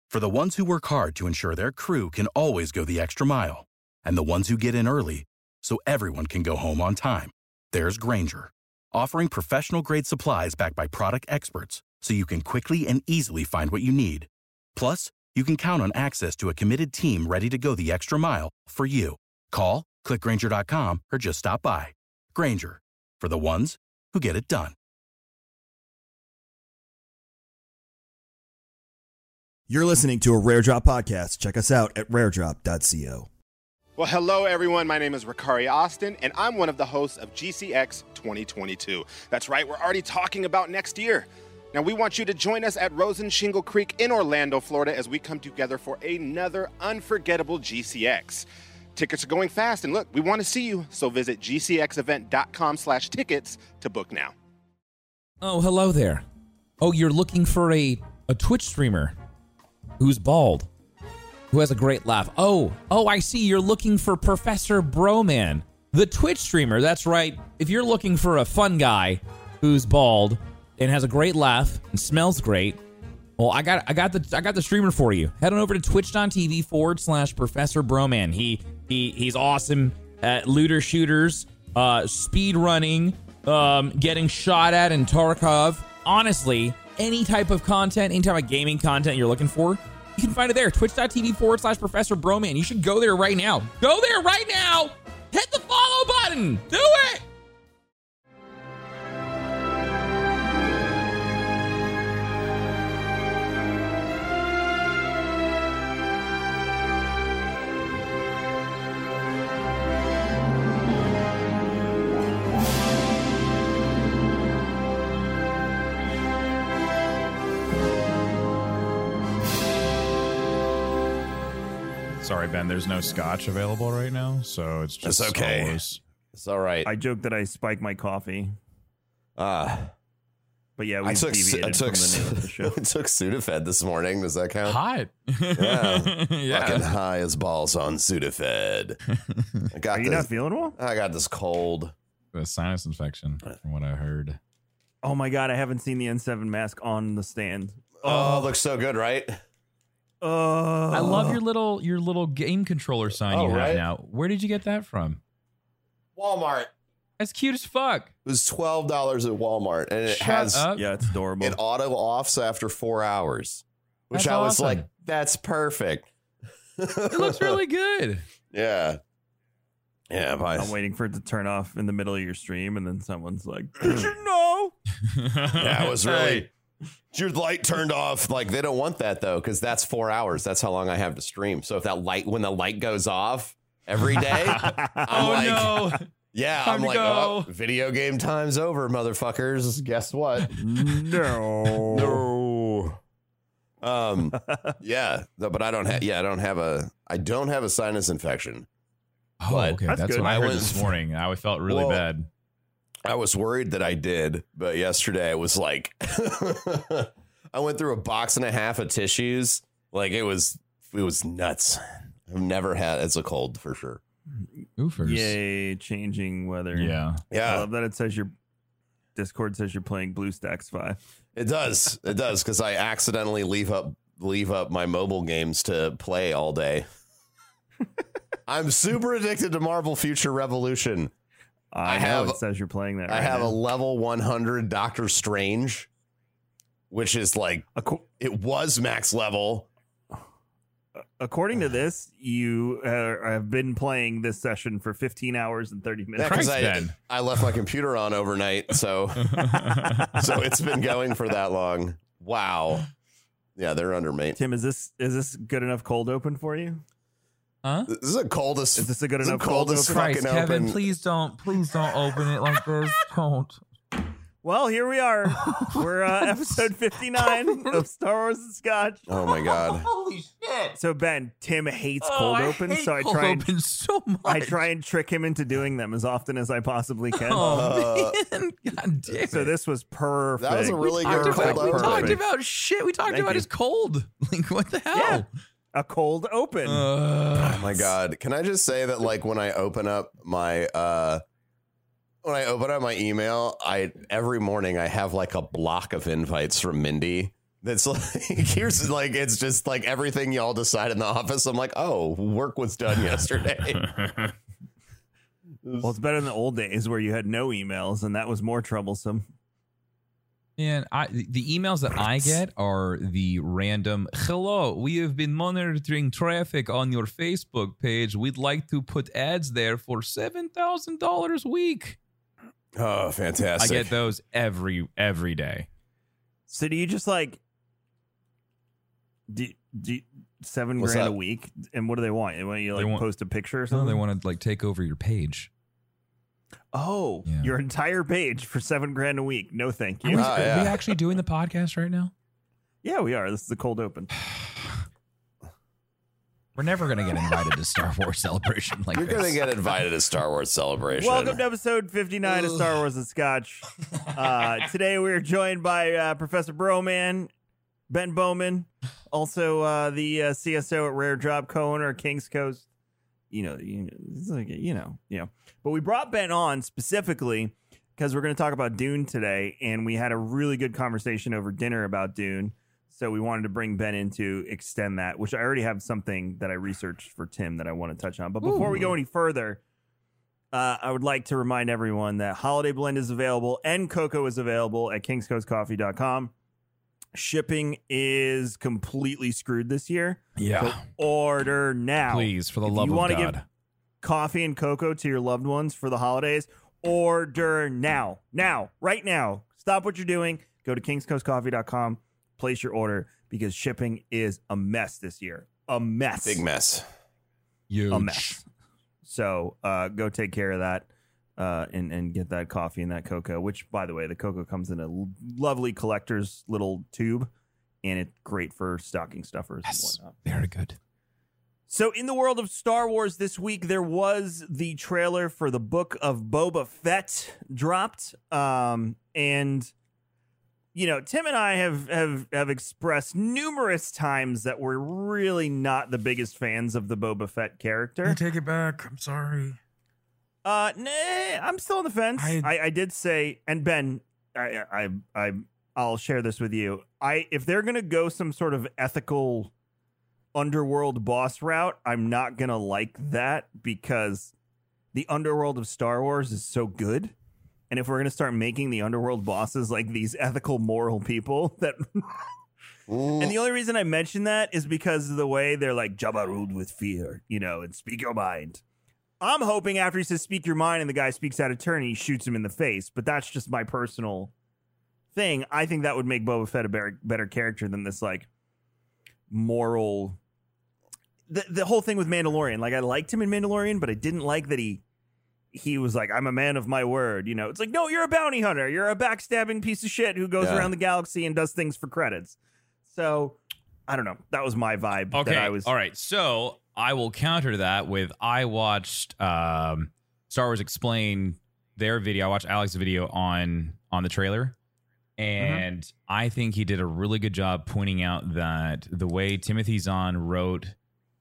For the ones who work hard to ensure their crew can always go the extra mile, and the ones who get in early so everyone can go home on time, there's Grainger, offering professional-grade supplies backed by product experts so you can quickly and easily find what you need. Plus, you can count on access to a committed team ready to go the extra mile for you. Call, click Grainger.com, or just stop by. Grainger, for the ones who get it done. You're listening to a Rare Drop podcast. Check us out at raredrop.co. Well, hello, everyone. My name is Ricari Austin, and I'm one of the hosts of GCX 2022. That's right, we're already talking about next year. Now, we want you to join us at Rosen Shingle Creek in Orlando, Florida, as we come together for another unforgettable GCX. Tickets are going fast, and look, we want to see you, so visit gcxevent.com/tickets to book now. Oh, hello there. Oh, you're looking for a Twitch streamer who's bald, who has a great laugh. Oh, I see. You're looking for Professor Broman, the Twitch streamer. That's right. If you're looking for a fun guy who's bald and has a great laugh and smells great, well, I got the streamer for you. Head on over to twitch.tv/Professor Broman. He's awesome at looter shooters, speed running, getting shot at in Tarkov. Honestly, any type of content, any type of gaming content you're looking for, you can find it there. Twitch.tv/Professor Broman. You should go there right now. Go there right now. Hit the follow button. Do it. Sorry, Ben, there's no scotch available right now, so it's just okay. Swallows. It's all right. I joked that I spiked my coffee. But yeah, we I took deviated from the name of the show. I took Sudafed this morning. Does that count? Hot. Yeah. Yeah. Fucking high as balls on Sudafed. Are you not feeling well? I got this cold. A sinus infection, from what I heard. Oh my god, I haven't seen the N7 mask on the stand. Oh, it looks so good, right? I love your little game controller sign you have right? now. Where did you get that from? Walmart. That's cute as fuck. It was $12 at Walmart, and it Shut has up. Yeah, it's adorable. it auto offs after 4 hours, which That's I was awesome. like, that's perfect. It looks really good. Yeah. Yeah, I'm waiting for it to turn off in the middle of your stream, and then someone's like, "Did you know?" Yeah, it was really. Your light turned off. Like, they don't want that though, because that's 4 hours. That's how long I have to stream. So if when the light goes off every day, No. yeah, Time I'm to like, go. oh, video game time's over, motherfuckers. Guess what? No. Yeah, but I don't have a sinus infection. Oh, But okay. that's That's good. what I heard I this went- morning. I felt really Well, bad. I was worried that I did, but yesterday it was like I went through a box and a half of tissues. Like it was nuts. I've never had it's a cold for sure. Oofers. Yay, changing weather. Yeah. I Yeah, love that it says your Discord says you're playing BlueStacks 5. it does. It does because I accidentally leave up my mobile games to play all day. I'm super addicted to Marvel Future Revolution. I know it says you're playing that. I right have now. a level 100 Doctor Strange, which is like it was max level. According to this, you have been playing this session for 15 hours and 30 minutes. Yeah, 'cause Christ, Ben. I left my computer on overnight, so it's been going for that long. Wow. Yeah, they're under me. Tim, is this good enough cold open for you? Huh? This is the coldest. Is this a good this is enough the coldest cold open? fucking Christ, Kevin, open. please don't open it like this. Don't. Well, here we are. We're episode 59 of Star Wars and Scotch. Oh my god. Holy shit. So Ben, Tim hates cold open, so I try and open so much. I try and trick him into doing them as often as I possibly can. Oh, man. God damn it. So this was perfect. That was a really we good talked cold about, we open. talked about shit. We talked Thank about you. his cold. Like, what the hell? Yeah. A cold open. Oh my god. Can I just say that like when I open up my email, every morning I have like a block of invites from Mindy That's like, here's like, it's just like everything y'all decide in the office. I'm like, oh, work was done yesterday. Well, it's better than the old days where you had no emails, and that was more troublesome. And the emails that I get are the random, hello, we have been monitoring traffic on your Facebook page. We'd like to put ads there for $7,000 a week. Oh, fantastic. I get those every day. So do you just like do $7,000 What's a that? week? And what do they want? When you like post a picture or something? No, they want to like take over your page. Oh, Yeah. your entire page for $7,000 a week. No, thank you. Are we yeah. actually doing the podcast right now? Yeah, we are. This is the cold open. We're never going to get invited to Star Wars Celebration like You're this. going to get invited to Star Wars Celebration. Welcome to episode 59 of Star Wars and Scotch. Today we are joined by Professor Broman, Ben Bowman, also the CSO at Rare Drop, co-owner of King's Coast. It's like, But we brought Ben on specifically because we're going to talk about Dune today, and we had a really good conversation over dinner about Dune. So we wanted to bring Ben in to extend that, which I already have something that I researched for Tim that I want to touch on. But before we go any further, I would like to remind everyone that Holiday Blend is available and cocoa is available at kingscoastcoffee.com. Shipping is completely screwed this year. Yeah. So order now. Please, for the If love you of want God. to give coffee and cocoa to your loved ones for the holidays, order now. Now, right now. Stop what you're doing. Go to kingscoastcoffee.com. Place your order because shipping is a mess this year. A mess. Big mess. Huge. A mess. So go take care of that and get that coffee and that cocoa, which, by the way, the cocoa comes in a lovely collector's little tube, and it's great for stocking stuffers and whatnot. Very good. So in the world of Star Wars this week, there was the trailer for the Book of Boba Fett dropped. And, Tim and I have expressed numerous times that we're really not the biggest fans of the Boba Fett character. Take it back. I'm sorry. Nah, I'm still on the fence. I did say, and Ben, I'll share this with you. If they're gonna go some sort of ethical underworld boss route, I'm not gonna like that because the underworld of Star Wars is so good. And if we're gonna start making the underworld bosses like these ethical, moral people that. And the only reason I mention that is because of the way they're like Jabba ruled with fear, and speak your mind. I'm hoping after he says speak your mind and the guy speaks out of turn, he shoots him in the face. But that's just my personal thing. I think that would make Boba Fett a better character than this like moral. The whole thing with Mandalorian. Like I liked him in Mandalorian, but I didn't like that he was like, I'm a man of my word. It's like, no, you're a bounty hunter. You're a backstabbing piece of shit who goes around the galaxy and does things for credits. So I don't know. That was my vibe. Okay. That I was. All right. So I will counter that with I watched Star Wars Explain their video. I watched Alex's video on the trailer. And I think he did a really good job pointing out that the way Timothy Zahn wrote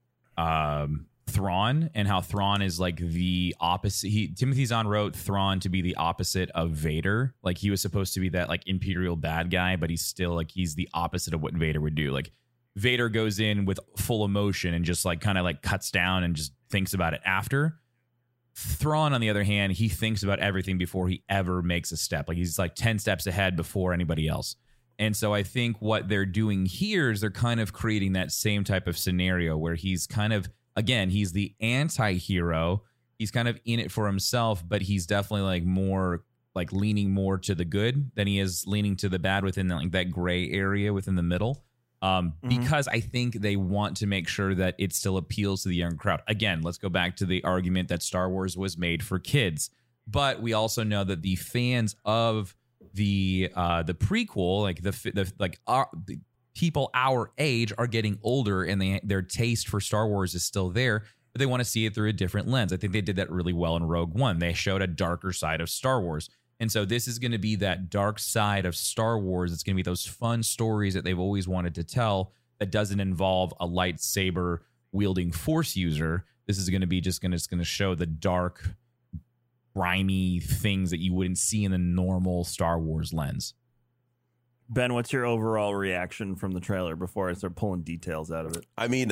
Thrawn and how Thrawn is like the opposite. Timothy Zahn wrote Thrawn to be the opposite of Vader. Like he was supposed to be that like Imperial bad guy, but he's still like he's the opposite of what Vader would do. Like Vader goes in with full emotion and just like kind of like cuts down and just thinks about it after. Thrawn, on the other hand, he thinks about everything before he ever makes a step. Like he's like 10 steps ahead before anybody else. And so I think what they're doing here is they're kind of creating that same type of scenario where he's kind of, again, he's the anti-hero. He's kind of in it for himself, but he's definitely like more like leaning more to the good than he is leaning to the bad within like that gray area within the middle. Because I think they want to make sure that it still appeals to the young crowd. Again, let's go back to the argument that Star Wars was made for kids, but we also know that the fans of the prequel, like the people our age, are getting older, and their taste for Star Wars is still there, but they want to see it through a different lens. I think they did that really well in Rogue One. They showed a darker side of Star Wars. And so this is going to be that dark side of Star Wars. It's going to be those fun stories that they've always wanted to tell that doesn't involve a lightsaber wielding Force user. This is going to be just going to show the dark, grimy things that you wouldn't see in the normal Star Wars lens. Ben, what's your overall reaction from the trailer before I start pulling details out of it? I mean,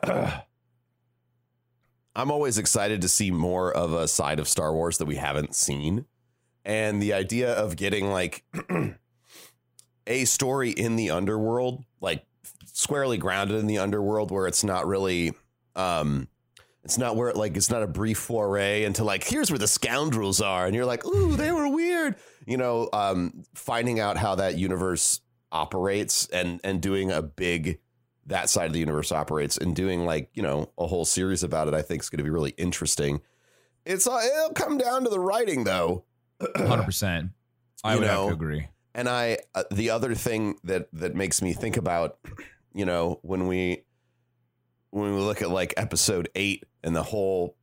I'm always excited to see more of a side of Star Wars that we haven't seen. And the idea of getting like a story in the underworld, like squarely grounded in the underworld, where it's not really, it's not where it's not a brief foray into like, here's where the scoundrels are. And you're like, ooh, they were weird. You know, finding out how that universe operates and doing that side of the universe operates and doing like, you know, a whole series about it, I think is going to be really interesting. It'll come down to the writing though. 100%. I would have to agree. And the other thing that makes me think about, you know, when we look at like episode 8 and the whole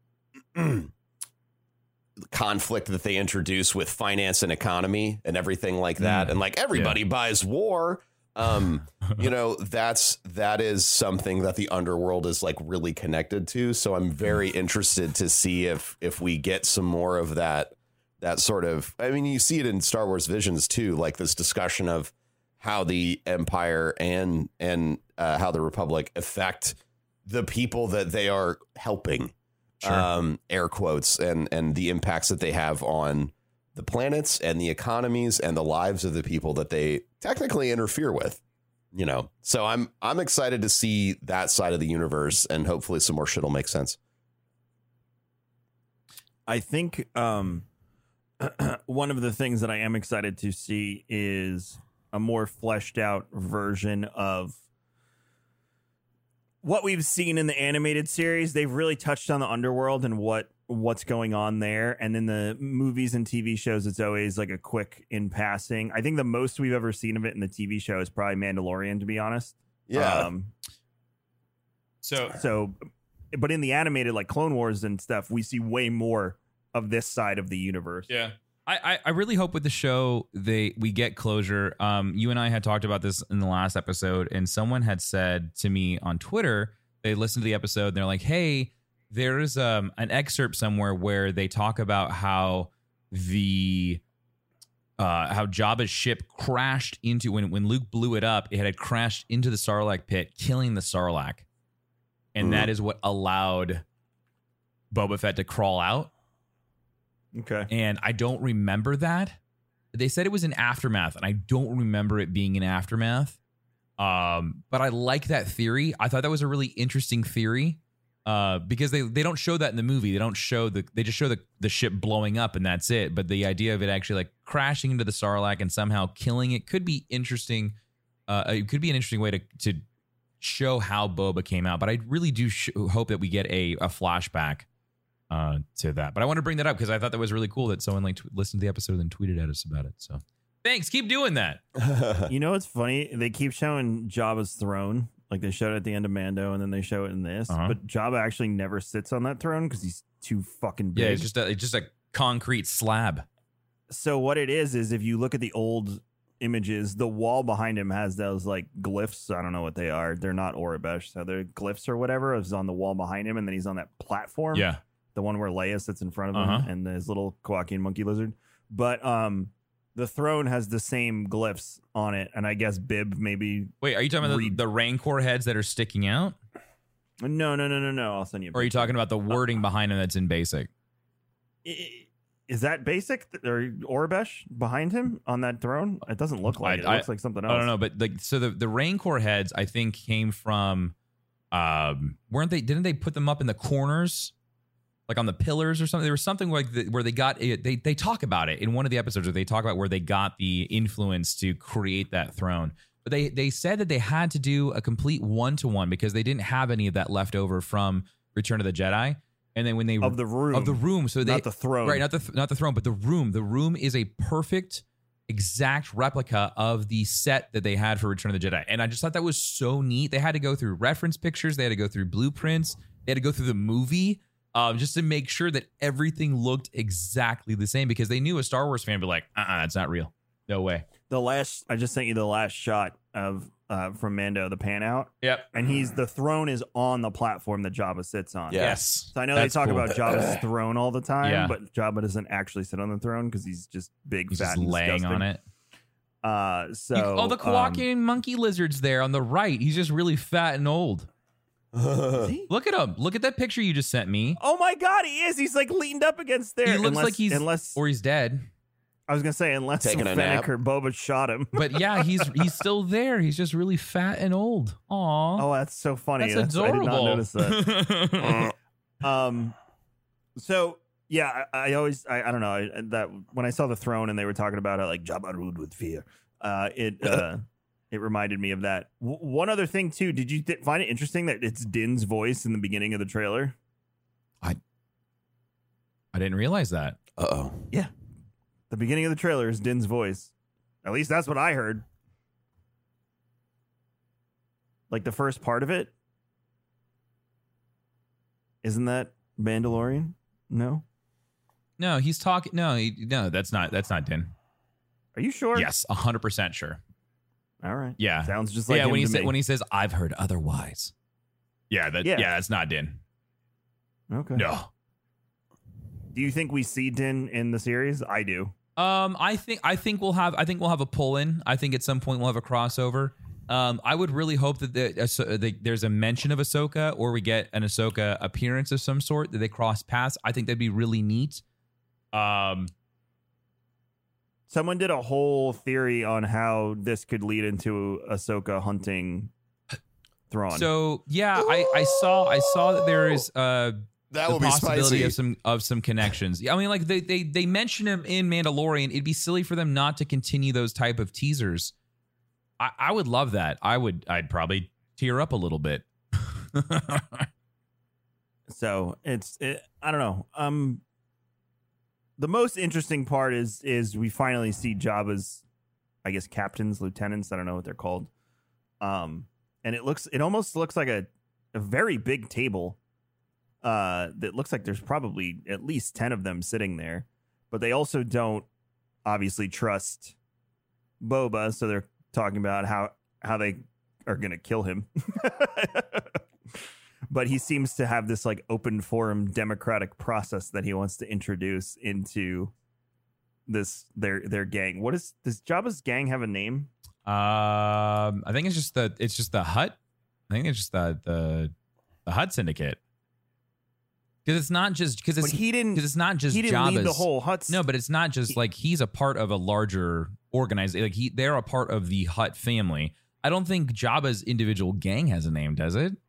conflict that they introduce with finance and economy and everything like that. And like everybody buys war. You know, that is something that the underworld is like really connected to. So I'm very interested to see if we get some more of that sort of, I mean, you see it in Star Wars Visions too, like this discussion of how the Empire and how the Republic affect the people that they are helping, air quotes, and the impacts that they have on the planets and the economies and the lives of the people that they technically interfere with, you know. So I'm excited to see that side of the universe, and hopefully some more shit will make sense. I think one of the things that I am excited to see is a more fleshed out version of what we've seen in the animated series. They've really touched on the underworld and what's going on there. And in the movies and TV shows, it's always like a quick in passing. I think the most we've ever seen of it in the TV show is probably Mandalorian, to be honest. Yeah. So, but in the animated, like Clone Wars and stuff, we see way more of this side of the universe. Yeah. I really hope with the show we get closure. You and I had talked about this in the last episode, and someone had said to me on Twitter, they listened to the episode and they're like, hey, there's an excerpt somewhere where they talk about how how Jabba's ship crashed into, when Luke blew it up, it had crashed into the Sarlacc pit, killing the Sarlacc. And that is what allowed Boba Fett to crawl out. Okay. And I don't remember that. They said it was in Aftermath, and I don't remember it being in Aftermath. But I like that theory. I thought that was a really interesting theory. Because they don't show that in the movie. They don't show they just show the ship blowing up and that's it. But the idea of it actually like crashing into the Sarlacc and somehow killing it could be interesting. It could be an interesting way to show how Boba came out. But I really do hope that we get a flashback to that. But I want to bring that up because I thought that was really cool that someone like listened to the episode and then tweeted at us about it. So thanks. Keep doing that. You know what's funny? They keep showing Jabba's throne. Like they showed it at the end of Mando, and then they show it in this. But Jabba actually never sits on that throne because he's too fucking big. Yeah, it's just a concrete slab. So what it is if you look at the old images, the wall behind him has those like glyphs. I don't know what they are. They're not Aurebesh, so they're glyphs or whatever. It's on the wall behind him, and then he's on that platform. Yeah, the one where Leia sits in front of him and his little Kowakian monkey lizard. But the throne has the same glyphs on it, and I guess Bib maybe. Wait, are you talking about the Rancor heads that are sticking out? No. I'll send you. Or are you talking about the wording behind them that's in basic? Is that basic or Aurebesh behind him on that throne? It doesn't look like it. It looks like something else. I don't know, but like so the Rancor heads I think came from weren't they? Didn't they put them up in the corners? Like on the pillars or something. There was something like where they got it. They talk about it in one of the episodes where they talk about where they got the influence to create that throne. But they said that they had to do a complete 1-to-1 because they didn't have any of that left over from Return of the Jedi. And then when they of the room, so they not the throne, right? Not the throne, but the room. The room is a perfect, exact replica of the set that they had for Return of the Jedi. And I just thought that was so neat. They had to go through reference pictures. They had to go through blueprints. They had to go through the movie. Just to make sure that everything looked exactly the same because they knew a Star Wars fan would be like, it's not real. No way. I just sent you the last shot of from Mando, the pan out. Yep. And the throne is on the platform that Jabba sits on. Yes. So I know they talk about Jabba's throne all the time, Yeah. but Jabba doesn't actually sit on the throne because he's just big, He's fat, just and laying disgusting. on it. The Kowakian monkey lizard's there on the right. He's just really fat and old. Look at him. Look at that picture you just sent me. Oh my God, he is. He's like leaned up against there. He looks like he's dead. I was gonna say unless Fennec or Boba shot him. But yeah, he's still there. He's just really fat and old. Aw. Oh, that's so funny. That's adorable. I did not notice that. So yeah, I always I don't know that when I saw the throne and they were talking about it like Jabba ruled with fear, it reminded me of that. One other thing too, did you find it interesting that it's Din's voice in the beginning of the trailer? I didn't realize that. Uh-oh. Yeah, the beginning of the trailer is Din's voice. At least that's what I heard. Like the first part of it, isn't that Mandalorian? No, he's talking. No, that's not Din. Are you sure? Yes, 100% sure. All right. Yeah, sounds just like him when he says I've heard otherwise. Yeah, that's not Din. Okay. No. Do you think we see Din in the series? I do. I think we'll have a pull in. I think at some point we'll have a crossover. I would really hope that there's a mention of Ahsoka, or we get an Ahsoka appearance of some sort, that they cross paths. I think that'd be really neat. Someone did a whole theory on how this could lead into Ahsoka hunting Thrawn. So yeah, I saw that there is that the would be possibility spicy. of some connections. I mean, like they mention him in Mandalorian. It'd be silly for them not to continue those type of teasers. I would love that. I'd probably tear up a little bit. So I don't know. The most interesting part is we finally see Jabba's, I guess, captains, lieutenants. I don't know what they're called. And it almost looks like a very big table. That looks like there's probably at least 10 of them sitting there, but they also don't obviously trust Boba, so they're talking about how they are going to kill him. But he seems to have this like open forum democratic process that he wants to introduce into this their gang. Does Jabba's gang have a name? I think it's just the Hutt. I think it's just the Hutt Syndicate. Because it's not just he didn't Jabba's, lead the whole Hutt. No, but it's not just like he's a part of a larger organization. Like they're a part of the Hutt family. I don't think Jabba's individual gang has a name, does it?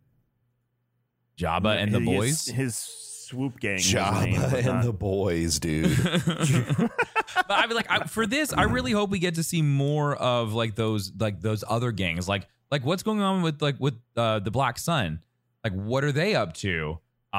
Jabba and the boys. His swoop gang. Jabba and the boys, dude. But I mean, like for this, I really hope we get to see more of like those other gangs. Like what's going on with the Black Sun? Like what are they up to?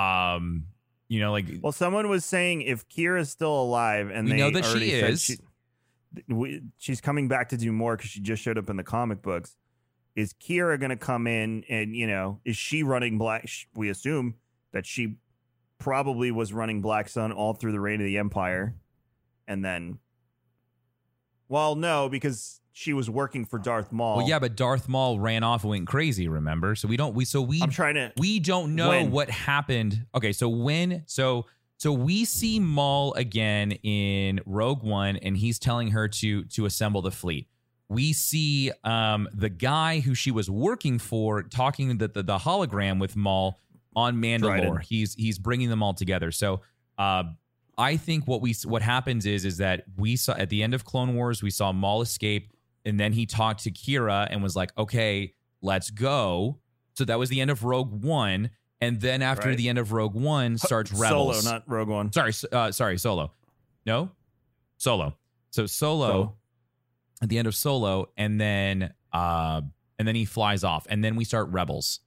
Well, someone was saying if Kira's still alive, and we they know that already she said is. She's coming back to do more because she just showed up in the comic books. Is Kira going to come in and, is she running Black? We assume that she probably was running Black Sun all through the reign of the Empire. And then, well, no, because she was working for Darth Maul. Well, yeah, but Darth Maul ran off and went crazy, remember? So we don't know what happened. Okay, so we see Maul again in Rogue One, and he's telling her to assemble the fleet. We see the guy who she was working for talking the hologram with Maul on Mandalore. He's bringing them all together. So I think what happens is that we saw at the end of Clone Wars, we saw Maul escape, and then he talked to Kira and was like, "Okay, let's go." So that was the end of Rogue One, and then after the end of Rogue One starts Rebels. Solo, not Rogue One. Sorry, Solo. No, Solo. So Solo. At the end of Solo, and then he flies off, and then we start Rebels.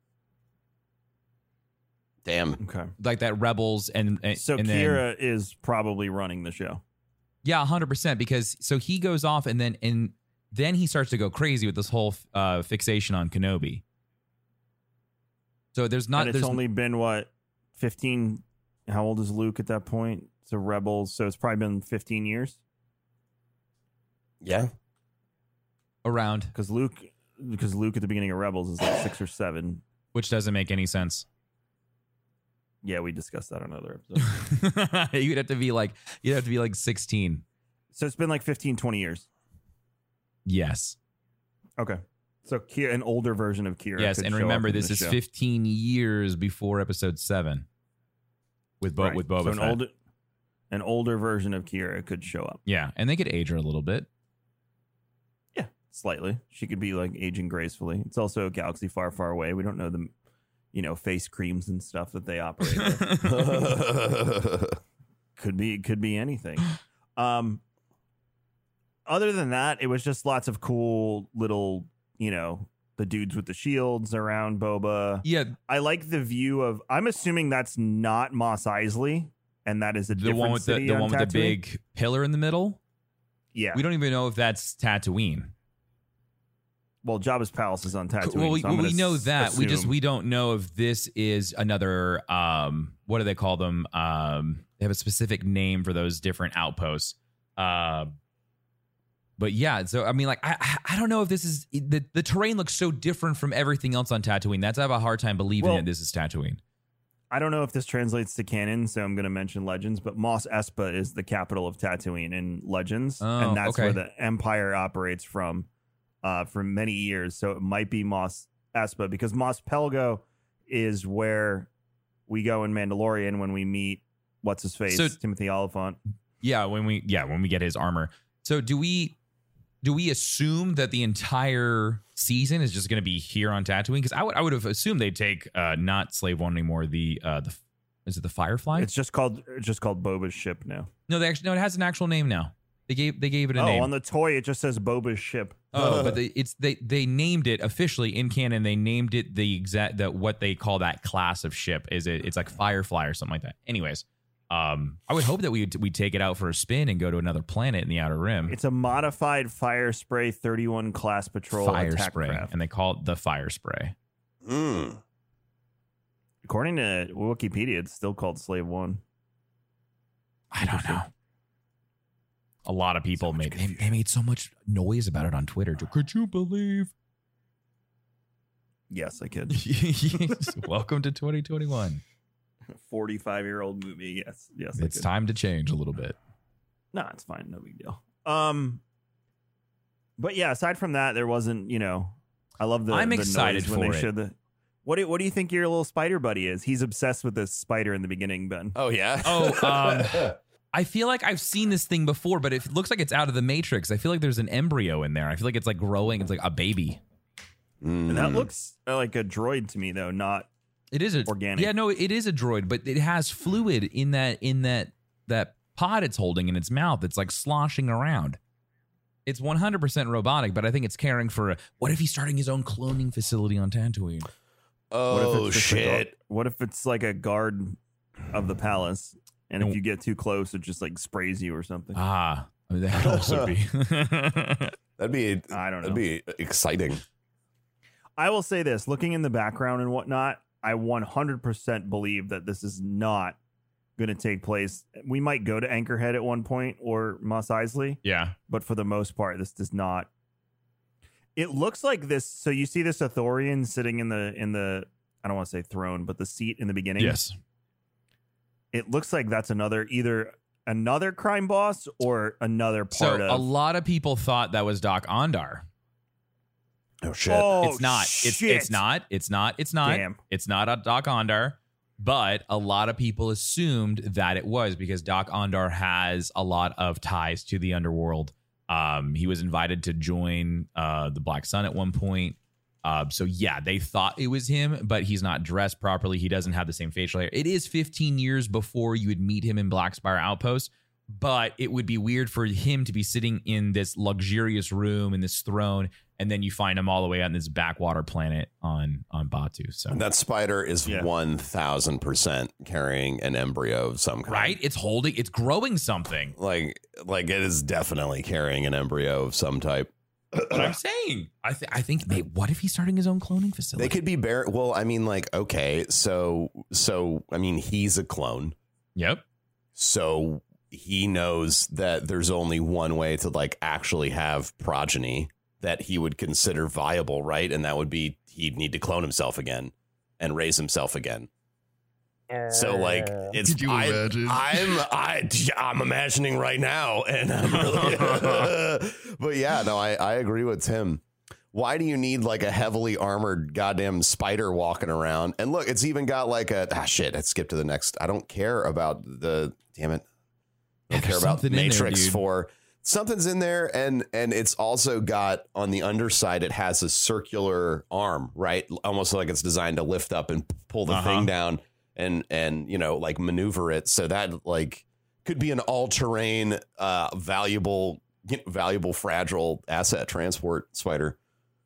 Damn. Okay. Like that Rebels, and Kira is probably running the show. Yeah, 100%. Because so he goes off, and then he starts to go crazy with this whole fixation on Kenobi. So there's only been what 15. How old is Luke at that point? So Rebels. So it's probably been 15 years. Yeah. Around. Because Luke at the beginning of Rebels is like 6 or 7. Which doesn't make any sense. Yeah, we discussed that on another episode. You'd have to be like 16. So it's been like 15, 20 years. Yes. Okay. So Kira, an older version of Kira. Yes, could and show remember, up in this the is show. 15 years before episode 7 with Right. with Boba So Fett. an older version of Kira could show up. Yeah, and they could age her a little bit. Yeah, slightly. She could be like aging gracefully. It's also a galaxy far, far away. We don't know the, face creams and stuff that they operate with. Could be anything. Other than that, it was just lots of cool little, the dudes with the shields around Boba. Yeah, I like the view of. I'm assuming that's not Mos Eisley, and that is a the different one with city the on one with the Tatooine. big pillar in the middle. Yeah. We don't even know if that's Tatooine. Well, Jabba's palace is on Tatooine. Well, so I'm we gonna know that. assume. We don't know if this is another. What do they call them? They have a specific name for those different outposts. But yeah, so I mean, like, I don't know if this is the terrain looks so different from everything else on Tatooine. That's I have a hard time believing that this is Tatooine. I don't know if this translates to canon, so I'm going to mention Legends, but Mos Espa is the capital of Tatooine in Legends, and that's okay. where the Empire operates from for many years. So it might be Mos Espa, because Mos Pelgo is where we go in Mandalorian when we meet what's his face, So- Timothy Oliphant. Yeah, when we get his armor. So do we assume that the entire season is just going to be here on Tatooine? Because I would have assumed they'd take not Slave One anymore. The is it the Firefly? It's just called Boba's ship now. No, it has an actual name now. They gave it a name. On the toy it just says Boba's ship. Oh, but they named it officially in canon. They named it what they call that class of ship. It's like Firefly or something like that. Anyways, I would hope that we take it out for a spin and go to another planet in the Outer Rim. It's a modified Fire Spray 31 class patrol Fire attack Spray, craft. and they call it the Fire Spray. According to Wikipedia, it's still called Slave One. I don't know. A lot of people they made so much noise about it on Twitter. Could you believe? Yes, I could. Welcome to 2021. 45-year-old movie. Yes, I It's could. time to change a little bit. No, it's fine. No big deal. But yeah, aside from that, there wasn't. I love the. I'm the excited noise when for they it. showed the. What do you think your little spider buddy is? He's obsessed with this spider in the beginning, Ben. Oh yeah. I feel like I've seen this thing before, but it looks like it's out of the Matrix. I feel like there's an embryo in there. I feel like it's like growing. It's like a baby. And that looks like a droid to me, though, not. It is organic. Yeah, no, it is a droid, but it has fluid in that pod it's holding in its mouth. It's like sloshing around. It's 100% robotic, but I think it's caring for what if he's starting his own cloning facility on Tatooine? Oh just shit. What if it's like a guard of the palace, and if you get too close, it just like sprays you or something? I mean, that could also be. That'd be. I don't know. That'd be exciting. I will say this: looking in the background and whatnot, I 100% believe that this is not going to take place. We might go to Anchorhead at one point or Mos Eisley, Yeah. but for the most part, this does not. It looks like this. So you see this Ithorian sitting in the I don't want to say throne, but the seat in the beginning. Yes. It looks like that's either another crime boss or another part So of. a lot of people thought that was Doc Ondar. Oh shit. Oh, It's not. shit. It's not. Damn. It's not a Doc Ondar. But a lot of people assumed that it was because Doc Ondar has a lot of ties to the underworld. He was invited to join the Black Sun at one point. So yeah, they thought it was him, but he's not dressed properly. He doesn't have the same facial hair. It is 15 years before you would meet him in Black Spire Outpost, but it would be weird for him to be sitting in this luxurious room in this throne, and then you find him all the way out in this backwater planet on Batuu. So That spider is 1000% carrying an embryo of some kind. right, it's growing something. Like it is definitely carrying an embryo of some type. What I'm saying, I think, mate, what if he's starting his own cloning facility? They could be well, I mean, like, okay, so I mean, he's a clone. Yep. So he knows that there's only one way to like actually have progeny that he would consider viable, right? And that would be he'd need to clone himself again and raise himself again. So like it's Could you imagine? I'm imagining right now, and I'm really but yeah, no, I agree with Tim. Why do you need like a heavily armored goddamn spider walking around? And look, it's even got like shit. Let's skip to the next. I don't care about the damn it. I don't care about Matrix 4. Something's in there, and it's also got on the underside, it has a circular arm, right? Almost like it's designed to lift up and pull the thing down and you know, like maneuver it. So that like could be an all-terrain valuable fragile asset transport spider.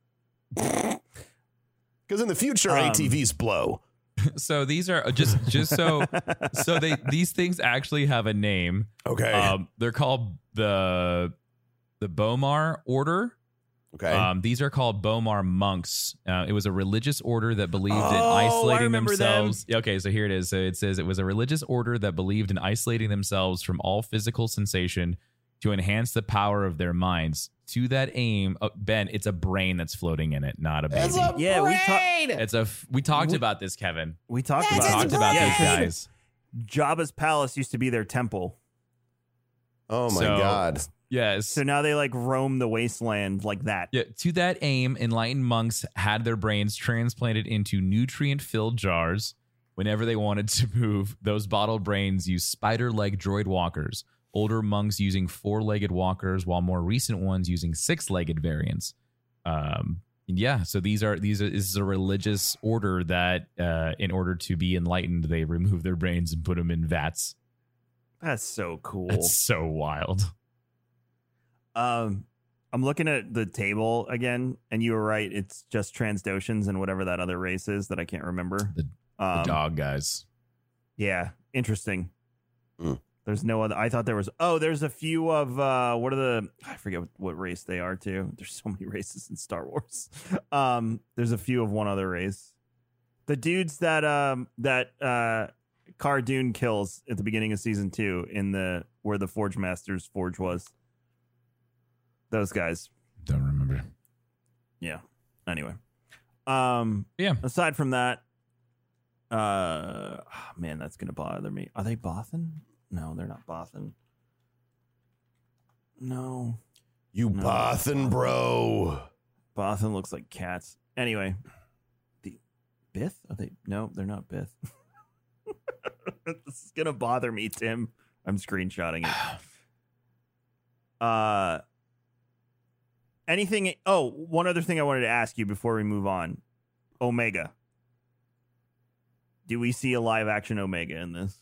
Because in the future, ATVs blow. So these are just so these things actually have a name. Okay. They're called the Bomar Order. Okay. These are called Bomar monks. It was a religious order that believed in isolating themselves. Okay, so here it is. So it says it was a religious order that believed in isolating themselves from all physical sensation to enhance the power of their minds. To that aim, Ben, it's a brain that's floating in it, not a baby. It's a brain! We talked about this, Kevin. We talked We talked about these guys. Jabba's palace used to be their temple. Oh my God. Yes. So now they like roam the wasteland like that. Yeah, to that aim, enlightened monks had their brains transplanted into nutrient-filled jars. Whenever they wanted to move, those bottled brains used spider-leg droid walkers. Older monks using 4-legged walkers, while more recent ones using 6-legged variants. So this is a religious order that, in order to be enlightened, they remove their brains and put them in vats. That's so cool. That's so wild. I'm looking at the table again, and you were right. It's just Transdoshans and whatever that other race is that I can't remember. The dog guys. Yeah, interesting. Mm. There's no other. I thought there was. Oh, there's a few of what are the? I forget what race they are too. There's so many races in Star Wars. There's a few of one other race. The dudes that Cara Dune kills at the beginning of season 2 in where the Forge Master's forge was. Those guys. Don't remember. Yeah. Anyway. Yeah. Aside from that, man, that's gonna bother me. Are they Bothan? No, they're not Bothan. No. You No. Bothan, bro. Bothan looks like cats. Anyway. The Bith? Are they? No, they're not Bith. This is gonna bother me, Tim. I'm screenshotting it. Anything? Oh, one other thing I wanted to ask you before we move on. Omega. Do we see a live action Omega in this?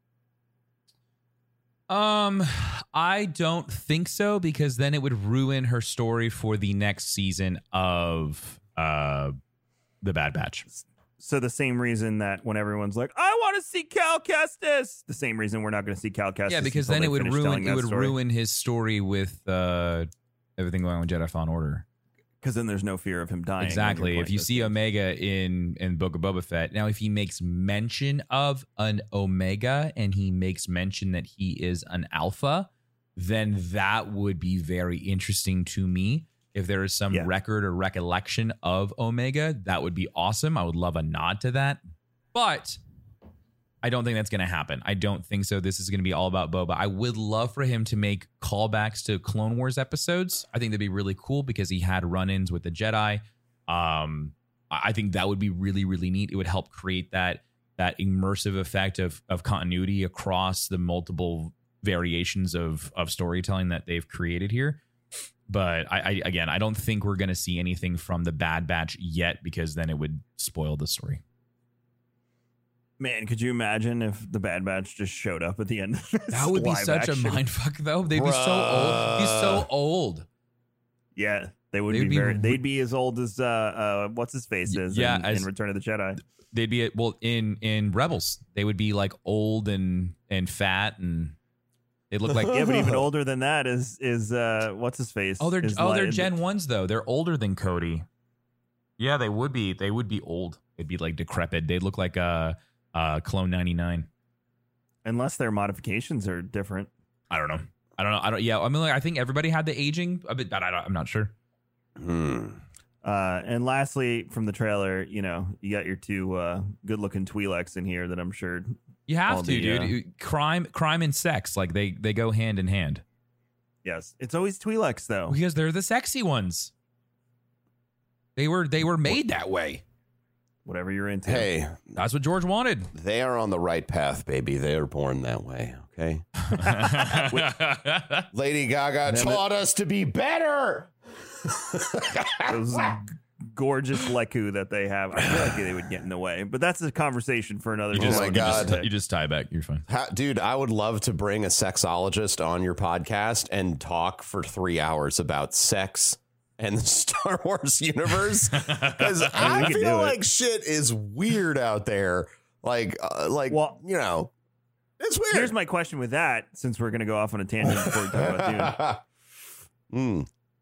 I don't think so, because then it would ruin her story for the next season of The Bad Batch. So the same reason that when everyone's like, I want to see Cal Kestis, the same reason we're not going to see Cal Kestis. Yeah, because until then they it would finish telling that story. ruin his story with everything going on with Jedi Fallen Order. Because then there's no fear of him dying. Exactly. If you see Omega in Book of Boba Fett, now if he makes mention of an Omega and he makes mention that he is an Alpha, then that would be very interesting to me. If there is some record or recollection of Omega, that would be awesome. I would love a nod to that. But I don't think that's going to happen. I don't think so. This is going to be all about Boba. I would love for him to make callbacks to Clone Wars episodes. I think that'd be really cool because he had run-ins with the Jedi. I think that would be really, really neat. It would help create that immersive effect of continuity across the multiple variations of storytelling that they've created here. But I don't think we're going to see anything from the Bad Batch yet, because then it would spoil the story. Man, could you imagine if the Bad Batch just showed up at the end of this? That would be such action? a mindfuck, though. They'd be so old. He's so old. Yeah, they would they'd be as old as what's his face is in Return of the Jedi. They'd be in Rebels. They would be like old and fat, and they look like yeah, but even older than that is what's his face? Oh, they're Gen 1s though. They're older than Cody. Yeah, they would be. They would be old. They'd be like decrepit. They'd look like Clone 99. Unless their modifications are different. I don't know. Yeah, I mean, like, I think everybody had the aging a bit, but I'm not sure. And lastly, from the trailer, you got your two good-looking Twi'leks in here that I'm sure. You have all to, the, dude. Crime and sex, like they go hand in hand. Yes, it's always Twi'leks though, Because they're the sexy ones. They were made that way. whatever you're into. Hey, That's what George wanted. they are on the right path, baby. They are born that way. Okay. Lady Gaga taught us to be better. Those gorgeous Leku that they have. I feel like they would get in the way, but that's a conversation for another. You just, my show. God. You just tie back. You're fine. Dude, I would love to bring a sexologist on your podcast and talk for 3 hours about sex and the Star Wars universe, because I could feel do it. like shit is weird out there. Well, it's weird. Here's my question with that, since we're going to go off on a tangent before we talk about Dune.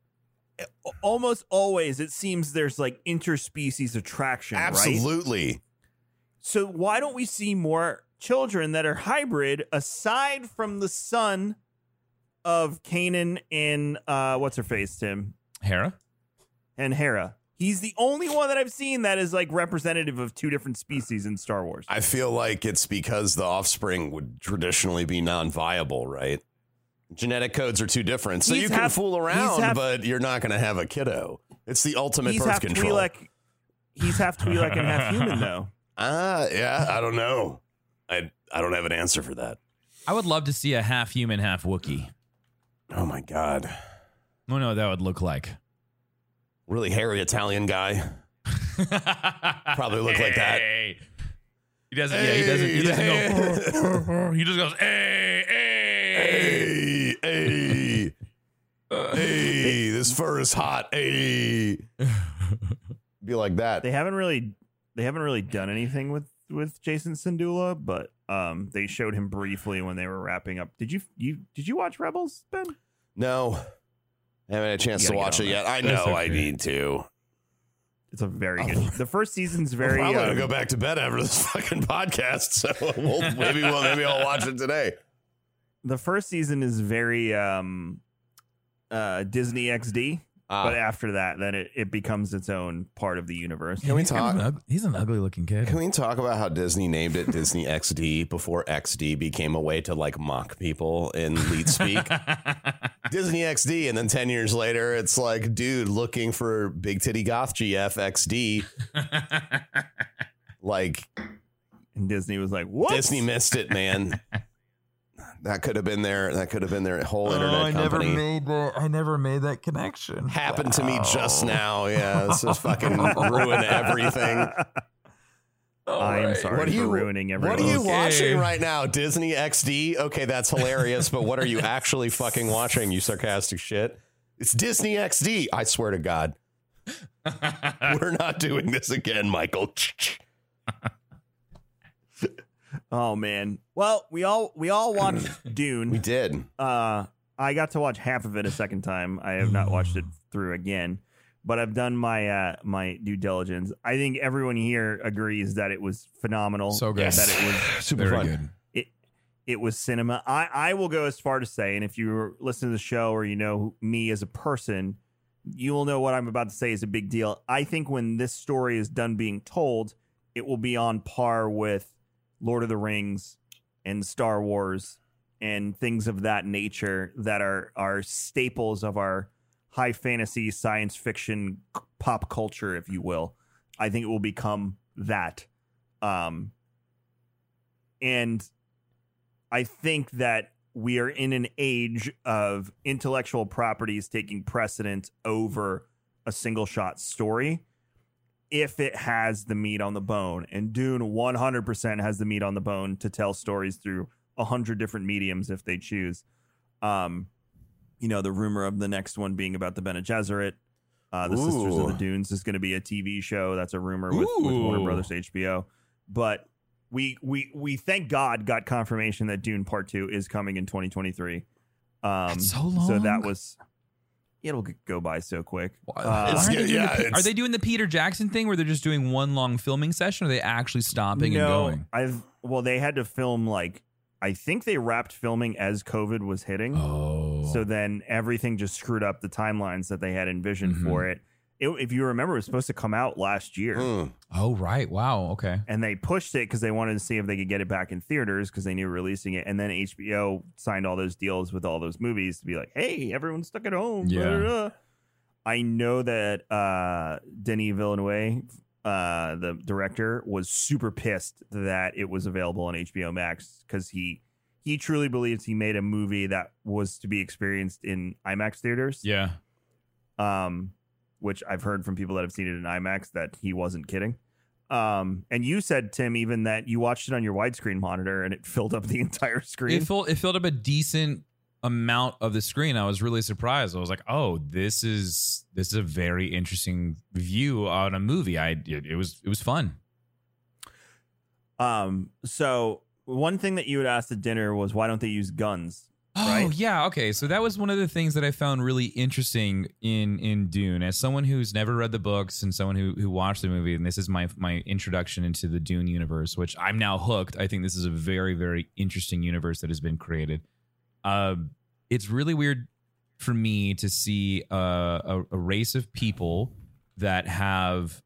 Almost always, it seems there's like interspecies attraction, right? Absolutely. So why don't we see more children that are hybrid, aside from the son of Kanan and what's her face, Tim? Hera? And Hera. He's the only one that I've seen that is like representative of two different species in Star Wars. I feel like it's because the offspring would traditionally be non-viable, right? Genetic codes are too different. So He's you can half- fool he's around, half- but you're not going to have a kiddo. It's the ultimate He's birth half control. He's half Twi'lek and half human, though. Yeah, I don't know. I don't have an answer for that. I would love to see a half human, half Wookiee. Oh my God. I don't know what that would look like. Really hairy Italian guy. Probably look like that. Hey. He doesn't. Yeah, he doesn't. He doesn't go. He just goes. Hey, hey, Hey, hey, this fur is hot. Hey, be like that. They haven't really done anything with Jason Syndulla, but they showed him briefly when they were wrapping up. Did you watch Rebels, Ben? No, I haven't had a chance You to gotta watch get it on yet. I That's know okay. I need to. It's a very good. The first season's very. I'm gonna go back to bed after this fucking podcast, so maybe I'll watch it today. The first season is very Disney XD, but after that, then it becomes its own part of the universe. Can we talk? He's an ugly looking kid. Can we talk about how Disney named it Disney XD before XD became a way to like mock people in lead speak? Disney XD, and then 10 years later, it's like, dude, looking for big titty goth GF XD. Like, And Disney was like, "What?" Disney missed it, man. That could have been their whole internet company. I never made that connection. Happened to me just now. Yeah, this is fucking ruin everything. I'm sorry for ruining everything. What are you watching right now? Disney XD? Okay, that's hilarious, but what are you actually fucking watching, you sarcastic shit? It's Disney XD. I swear to God. We're not doing this again, Michael. Oh man. Well, we all watched Dune. We did. I got to watch half of it a second time. I have not watched it through again, but I've done my my due diligence. I think everyone here agrees that it was phenomenal. So good. That it was Super Very fun. good. it was cinema. I will go as far to say, and if you listen to the show or you know me as a person, you will know what I'm about to say is a big deal. I think when this story is done being told, it will be on par with Lord of the Rings and Star Wars and things of that nature that are staples of our high fantasy science fiction pop culture, if you will. I think it will become that. And I think that we are in an age of intellectual properties taking precedent over a single shot story if it has the meat on the bone. And Dune 100% has the meat on the bone to tell stories through 100 different mediums if they choose. The rumor of the next one being about the Bene Gesserit, the Sisters of the Dunes is going to be a TV show. That's a rumor with Warner Brothers HBO. But we thank God got confirmation that Dune Part 2 is coming in 2023. That's so long. So that was... It'll go by so quick. Are they doing the Peter Jackson thing where they're just doing one long filming session, or are they actually stopping and going? They had to film I think they wrapped filming as COVID was hitting. Oh. So then everything just screwed up the timelines that they had envisioned for it. if you remember, it was supposed to come out last year. Oh, right. Wow. Okay. And they pushed it because they wanted to see if they could get it back in theaters because they knew releasing it. And then HBO signed all those deals with all those movies to be like, hey, everyone's stuck at home. Yeah. Blah, blah, blah. I know that Denis Villeneuve, the director, was super pissed that it was available on HBO Max because he truly believes he made a movie that was to be experienced in IMAX theaters. Yeah. Which I've heard from people that have seen it in IMAX that he wasn't kidding. And you said, Tim, even that you watched it on your widescreen monitor and it filled up the entire screen. It filled up a decent amount of the screen. I was really surprised. I was like, oh, this is a very interesting view on a movie. It was fun. So one thing that you had asked at dinner was, why don't they use guns? Oh, right? yeah. Okay. So that was one of the things that I found really interesting in Dune. As someone who's never read the books and someone who watched the movie, and this is my introduction into the Dune universe, which I'm now hooked. I think this is a very, very interesting universe that has been created. It's really weird for me to see a race of people that have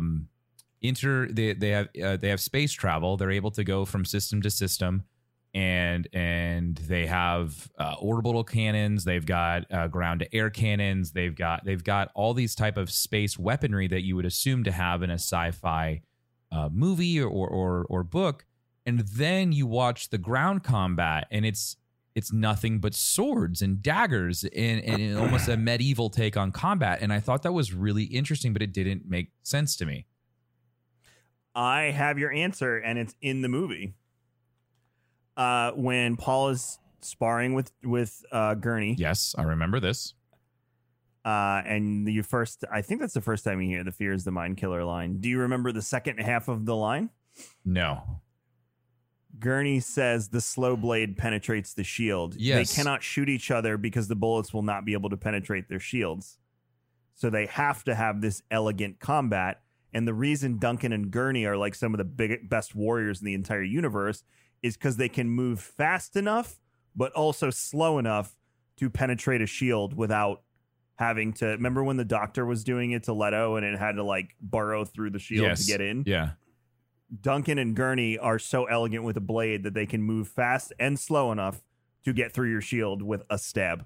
they have space travel. They're able to go from system to system, and they have orbital cannons. They've got ground to air cannons. They've got all these type of space weaponry that you would assume to have in a sci-fi movie or book. And then you watch the ground combat, and it's nothing but swords and daggers and almost a medieval take on combat. And I thought that was really interesting, but it didn't make sense to me. I have your answer, and it's in the movie. When Paul is sparring with Gurney. Yes, I remember this. And I think that's the first time you hear the "fear is the mind killer" line. Do you remember the second half of the line? No. Gurney says the slow blade penetrates the shield. Yes. They cannot shoot each other because the bullets will not be able to penetrate their shields. So they have to have this elegant combat. And the reason Duncan and Gurney are like some of the best warriors in the entire universe is because they can move fast enough, but also slow enough to penetrate a shield without having to. Remember when the Doctor was doing it to Leto and it had to like burrow through the shield to get in? Yeah. Duncan and Gurney are so elegant with a blade that they can move fast and slow enough to get through your shield with a stab.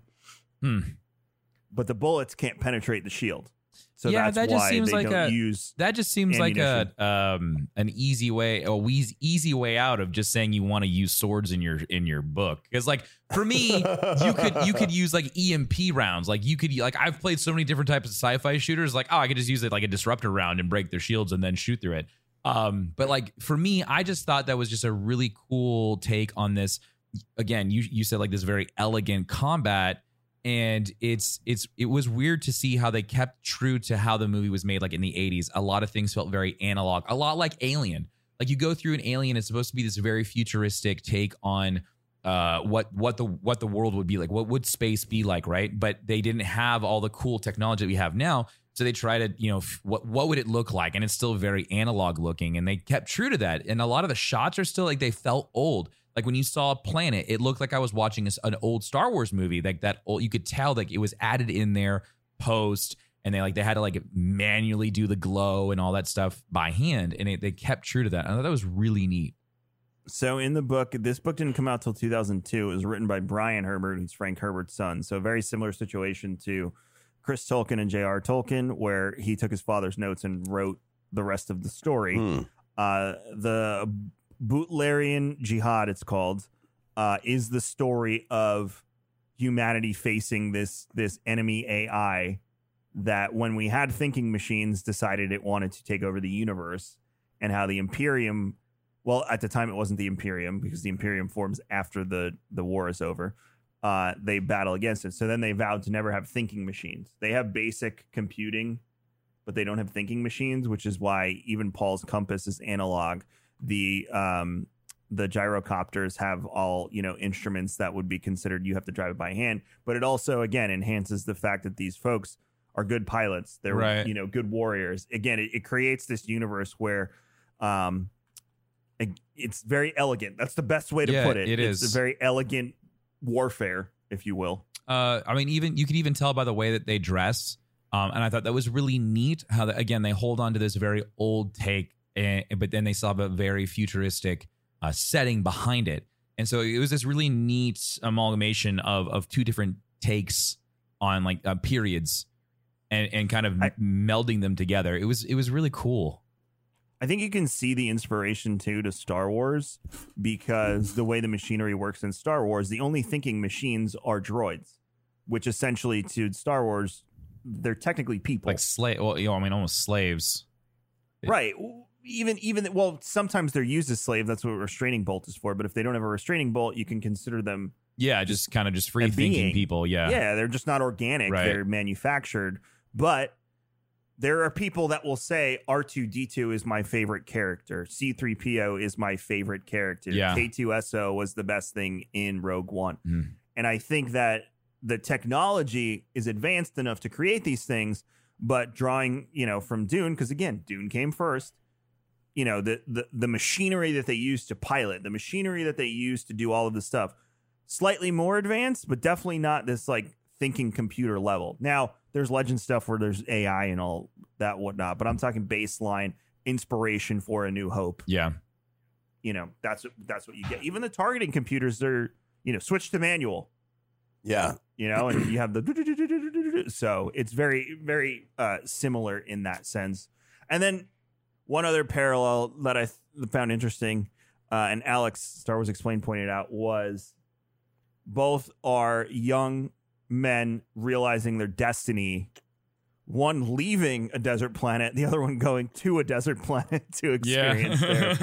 But the bullets can't penetrate the shield. So yeah, that's that just why seems they like don't use that just seems like an easy way out of just saying you want to use swords in your book. Because like for me, you could use like EMP rounds. Like you could I've played so many different types of sci-fi shooters. Like, oh, I could just use it like a disruptor round and break their shields and then shoot through it. But like for me, I just thought that was just a really cool take on this. Again, you said like this very elegant combat. And it was weird to see how they kept true to how the movie was made, like in the 80s. A lot of things felt very analog, a lot like Alien. Like you go through an Alien, it's supposed to be this very futuristic take on what the world would be like, what would space be like, right? But they didn't have all the cool technology that we have now, so they try to, what would it look like? And it's still very analog looking, and they kept true to that. And a lot of the shots are still like they felt old. Like when you saw a planet, it looked like I was watching an old Star Wars movie. Like that old, you could tell like it was added in there post, and they had to like manually do the glow and all that stuff by hand, and they kept true to that. I thought that was really neat. So in the book, this book didn't come out till 2002. It was written by Brian Herbert, who's Frank Herbert's son. So a very similar situation to Chris Tolkien and J.R. Tolkien, where he took his father's notes and wrote the rest of the story. The Butlerian Jihad, it's called, is the story of humanity facing this enemy AI that, when we had thinking machines, decided it wanted to take over the universe, and how the Imperium, well, at the time it wasn't the Imperium because the Imperium forms after the war is over. They battle against it. So then they vowed to never have thinking machines. They have basic computing, but they don't have thinking machines, which is why even Paul's compass is analog. The gyrocopters have all, instruments that would be considered, you have to drive it by hand. But it also, again, enhances the fact that these folks are good pilots. They're, right. Good warriors. Again, it creates this universe where it's very elegant. That's the best way to put it. It's a very elegant warfare, if you will. I mean, you could even tell by the way that they dress. And I thought that was really neat how, again, they hold on to this very old take, but then they still have a very futuristic setting behind it. And so it was this really neat amalgamation of two different takes on like periods and kind of melding them together. It was really cool. I think you can see the inspiration too to Star Wars, because the way the machinery works in Star Wars, the only thinking machines are droids, which essentially to Star Wars, they're technically people. Like well, almost slaves. Right. Well, sometimes they're used as slaves. That's what a restraining bolt is for. But if they don't have a restraining bolt, you can consider them. Yeah, just kind of free thinking people. Yeah. Yeah, they're just not organic. Right. They're manufactured. But there are people that will say R2-D2 is my favorite character. C-3PO is my favorite character. Yeah. K2SO was the best thing in Rogue One. And I think that the technology is advanced enough to create these things, but drawing, from Dune, because again, Dune came first, the machinery that they use to pilot, the machinery that they use to do all of this stuff, slightly more advanced, but definitely not this like thinking computer level. Now, there's legend stuff where there's AI and all that whatnot, but I'm talking baseline inspiration for A New Hope. Yeah. That's what you get. Even the targeting computers, they're, switch to manual. Yeah. And you have the, so it's very, very similar in that sense. And then one other parallel that I found interesting, and Alex, Star Wars Explained, pointed out, was both are young men realizing their destiny, one leaving a desert planet, the other one going to a desert planet to experience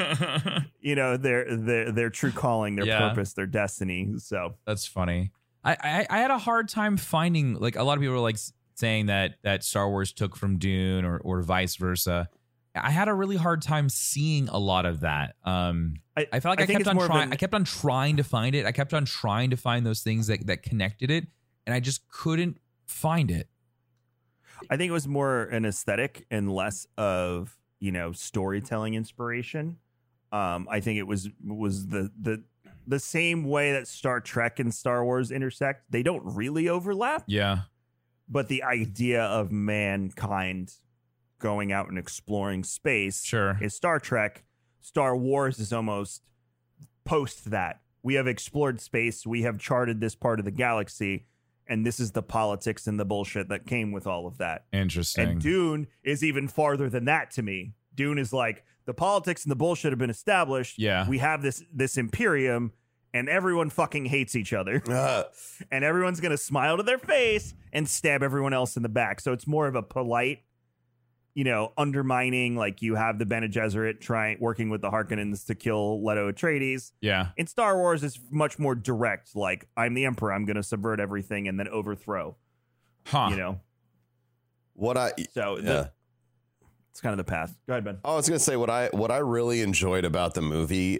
their true calling, their purpose, their destiny. So that's funny. I had a hard time finding, like, a lot of people were like saying that Star Wars took from Dune or vice versa. I had a really hard time seeing a lot of that. I felt like I kept on trying to find it. I kept on trying to find those things that connected it, and I just couldn't find it. I think it was more an aesthetic and less of, storytelling inspiration. I think it was the same way that Star Trek and Star Wars intersect. They don't really overlap. Yeah. But the idea of mankind going out and exploring space is Star Trek. Star Wars is almost post that. We have explored space. We have charted this part of the galaxy. And this is the politics and the bullshit that came with all of that. Interesting. And Dune is even farther than that to me. Dune is like, the politics and the bullshit have been established. Yeah. We have this Imperium, and everyone fucking hates each other. And everyone's going to smile to their face and stab everyone else in the back. So it's more of a polite, undermining, like you have the Bene Gesserit working with the Harkonnens to kill Leto Atreides. Yeah. In Star Wars, it's much more direct. Like, I'm the Emperor. I'm going to subvert everything and then overthrow. It's kind of the path. Go ahead, Ben. I was gonna say what I really enjoyed about the movie,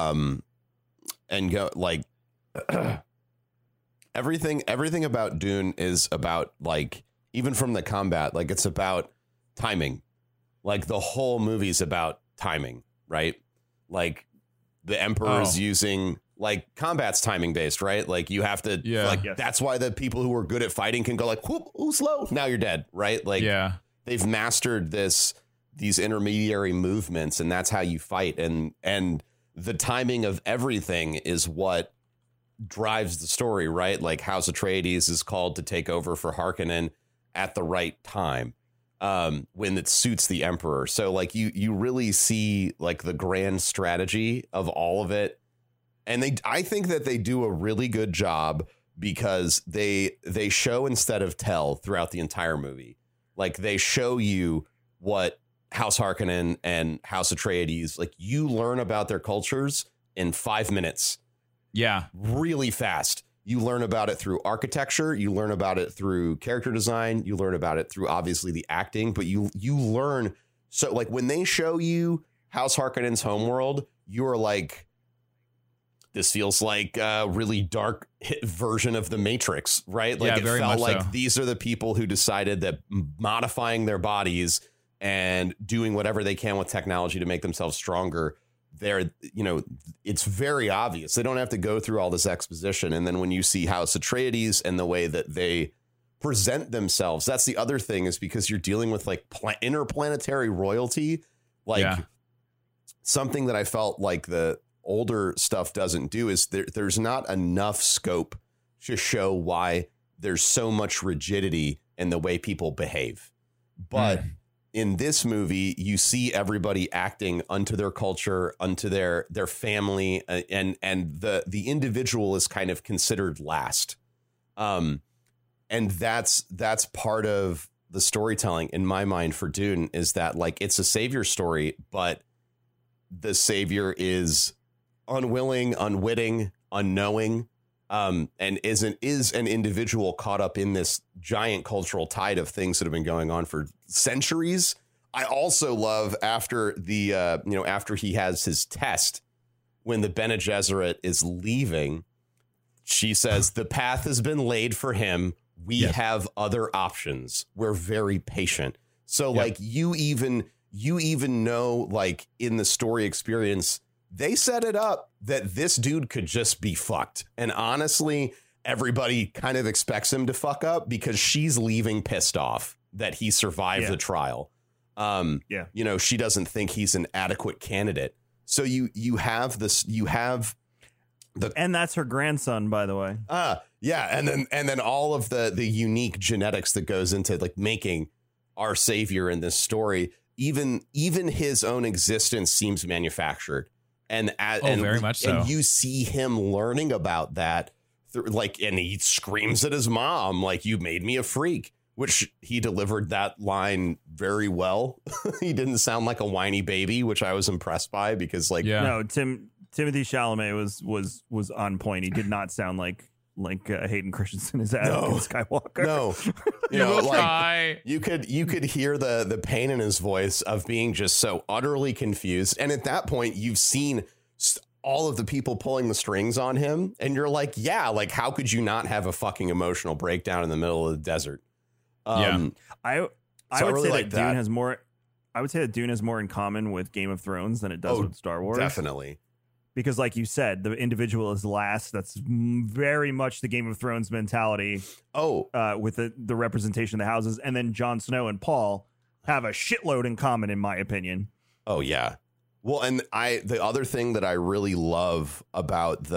everything about Dune is about, like, even from the combat, like, it's about timing. Like, the whole movie's about timing, right? Like, the Emperor's using, like, combat's timing based, right? Like, you have to, that's why the people who are good at fighting can go like, whoop, ooh, slow, now you're dead, right? Like, they've mastered these intermediary movements, and that's how you fight. And the timing of everything is what drives the story, right? Like, House Atreides is called to take over for Harkonnen at the right time, when it suits the Emperor. So, like, you really see, like, the grand strategy of all of it. And I think that they do a really good job, because they show instead of tell throughout the entire movie. Like, they show you what House Harkonnen and House Atreides, like, you learn about their cultures in 5 minutes. Yeah. Really fast. You learn about it through architecture. You learn about it through character design. You learn about it through, obviously, the acting. But you learn. So, like, when they show you House Harkonnen's homeworld, you are like, this feels like a really dark version of The Matrix, right? Like, it felt like these are the people who decided that modifying their bodies and doing whatever they can with technology to make themselves stronger, it's very obvious. They don't have to go through all this exposition. And then when you see House Atreides and the way that they present themselves. That's the other thing, is because you're dealing with like interplanetary royalty, like something that I felt like the older stuff doesn't do is there's not enough scope to show why there's so much rigidity in the way people behave. But in this movie, you see everybody acting unto their culture, unto their family, and the individual is kind of considered last. And that's part of the storytelling in my mind for Dune, is that like it's a savior story, but the savior is unwilling, unwitting, unknowing, and is an individual caught up in this giant cultural tide of things that have been going on for centuries. I also love after after he has his test, when the Bene Gesserit is leaving, she says, the path has been laid for him. We have other options. We're very patient. So like you even know, like in the story experience, they set it up that this dude could just be fucked. And honestly, everybody kind of expects him to fuck up because she's leaving pissed off that he survived the trial. She doesn't think he's an adequate candidate. So you have and that's her grandson, by the way. And then all of the unique genetics that goes into like making our savior in this story. Even his own existence seems manufactured. And very much so. And you see him learning about that, and he screams at his mom, like, "You made me a freak," which he delivered that line very well. He didn't sound like a whiny baby, which I was impressed by, because no, Timothy Chalamet was on point. He did not sound like Hayden Christensen is Anakin Skywalker. No, you could hear the pain in his voice of being just so utterly confused. And at that point, you've seen all of the people pulling the strings on him, and you're like, how could you not have a fucking emotional breakdown in the middle of the desert? I would say that Dune has more. I would say that Dune has more in common with Game of Thrones than it does with Star Wars. Definitely. Because like you said, the individual is last. That's very much the Game of Thrones mentality. With the representation of the houses. And then Jon Snow and Paul have a shitload in common, in my opinion. Oh, yeah. Well, and the other thing that I really love about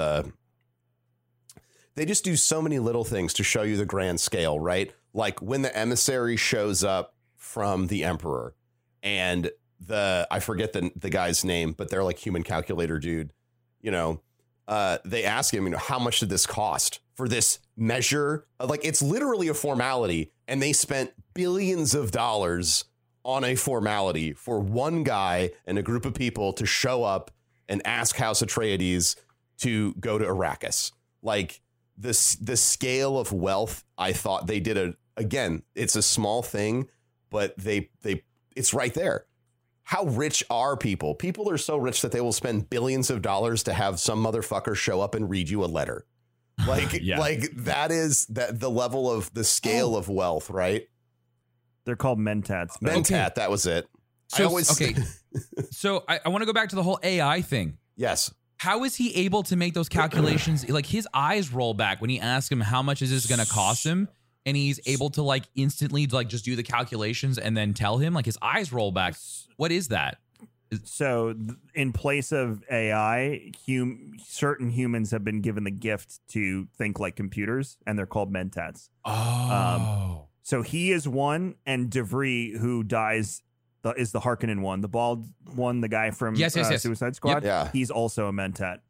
they just do so many little things to show you the grand scale, right? Like when the emissary shows up from the Emperor, and I forget the guy's name, but they're like human calculator dude. They ask him, how much did this cost for this measure? Like, it's literally a formality, and they spent billions of dollars on a formality for one guy and a group of people to show up and ask House Atreides to go to Arrakis. Like, the scale of wealth, I thought they did again, it's a small thing, but it's right there. How rich are people? People are so rich that they will spend billions of dollars to have some motherfucker show up and read you a letter. Like, that is the level of the scale of wealth, right? They're called mentats. Mentat, that was it. So I want to go back to the whole AI thing. Yes. How is he able to make those calculations? Like, his eyes roll back when he asks him how much is this going to cost him, and he's able to like instantly like just do the calculations and then tell him. Like, his eyes roll back. What is that? So in place of AI, certain humans have been given the gift to think like computers, and they're called mentats. So he is one, and DeVry, who dies, is the Harkonnen one, the bald one, the guy from Suicide Squad. Yep. He's also a mentat.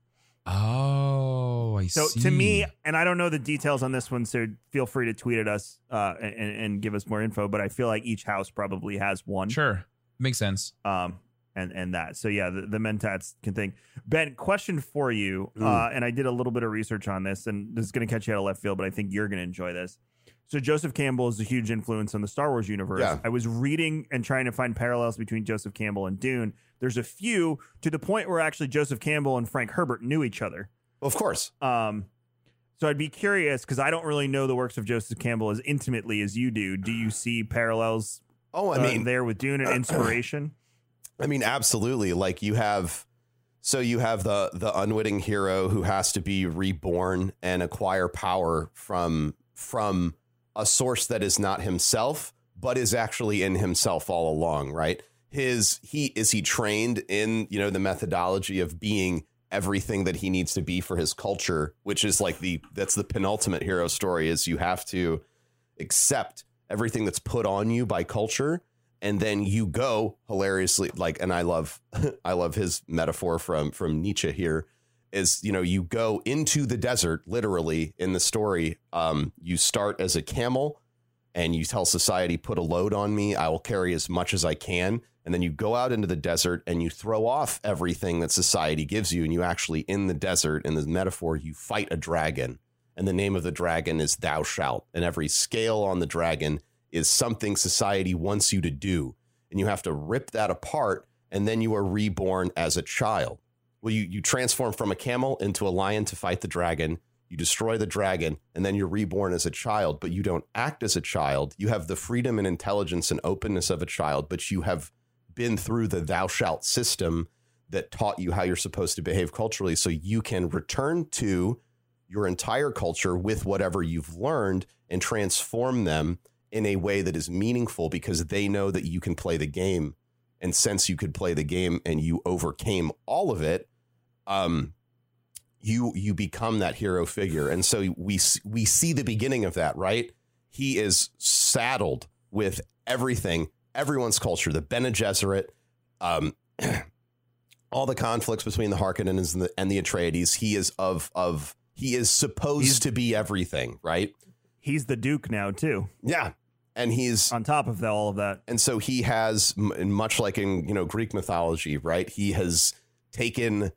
I see. So to me, and I don't know the details on this one, so feel free to tweet at us and give us more info, but I feel like each house probably has one. Sure. Makes sense. And that. So yeah, the mentats can think. Ben, question for you. And I did a little bit of research on this, and this is going to catch you out of left field, but I think you're going to enjoy this. So Joseph Campbell is a huge influence on the Star Wars universe. Yeah. I was reading and trying to find parallels between Joseph Campbell and Dune. There's a few, to the point where actually Joseph Campbell and Frank Herbert knew each other. Of course. So I'd be curious, because I don't really know the works of Joseph Campbell as intimately as you do. Do you see parallels there with Dune and inspiration? I mean, absolutely. Like you have the unwitting hero who has to be reborn and acquire power from a source that is not himself, but is actually in himself all along, right? He trained in, the methodology of being everything that he needs to be for his culture, which is like that's the penultimate hero story, is you have to accept everything that's put on you by culture. And then you go hilariously, and I love his metaphor from Nietzsche here, is, you go into the desert, literally in the story. You start as a camel and you tell society, put a load on me. I will carry as much as I can. And then you go out into the desert and you throw off everything that society gives you. And you actually, in the desert, in the metaphor, you fight a dragon. And the name of the dragon is Thou Shalt. And every scale on the dragon is something society wants you to do. And you have to rip that apart. And then you are reborn as a child. Well, you transform from a camel into a lion to fight the dragon. You destroy the dragon, and then you're reborn as a child, but you don't act as a child. You have the freedom and intelligence and openness of a child, but you have been through the Thou Shalt system that taught you how you're supposed to behave culturally, so you can return to your entire culture with whatever you've learned and transform them in a way that is meaningful, because they know that you can play the game. And since you could play the game and you overcame all of it, you become that hero figure. And so we see the beginning of that, right? He is saddled with everything, everyone's culture, the Bene Gesserit, all the conflicts between the Harkonnens and the Atreides. He is supposed to be everything, right? He's the Duke now, too. Yeah. And he's on top of all of that. And so he has, much like in, Greek mythology, right? He has taken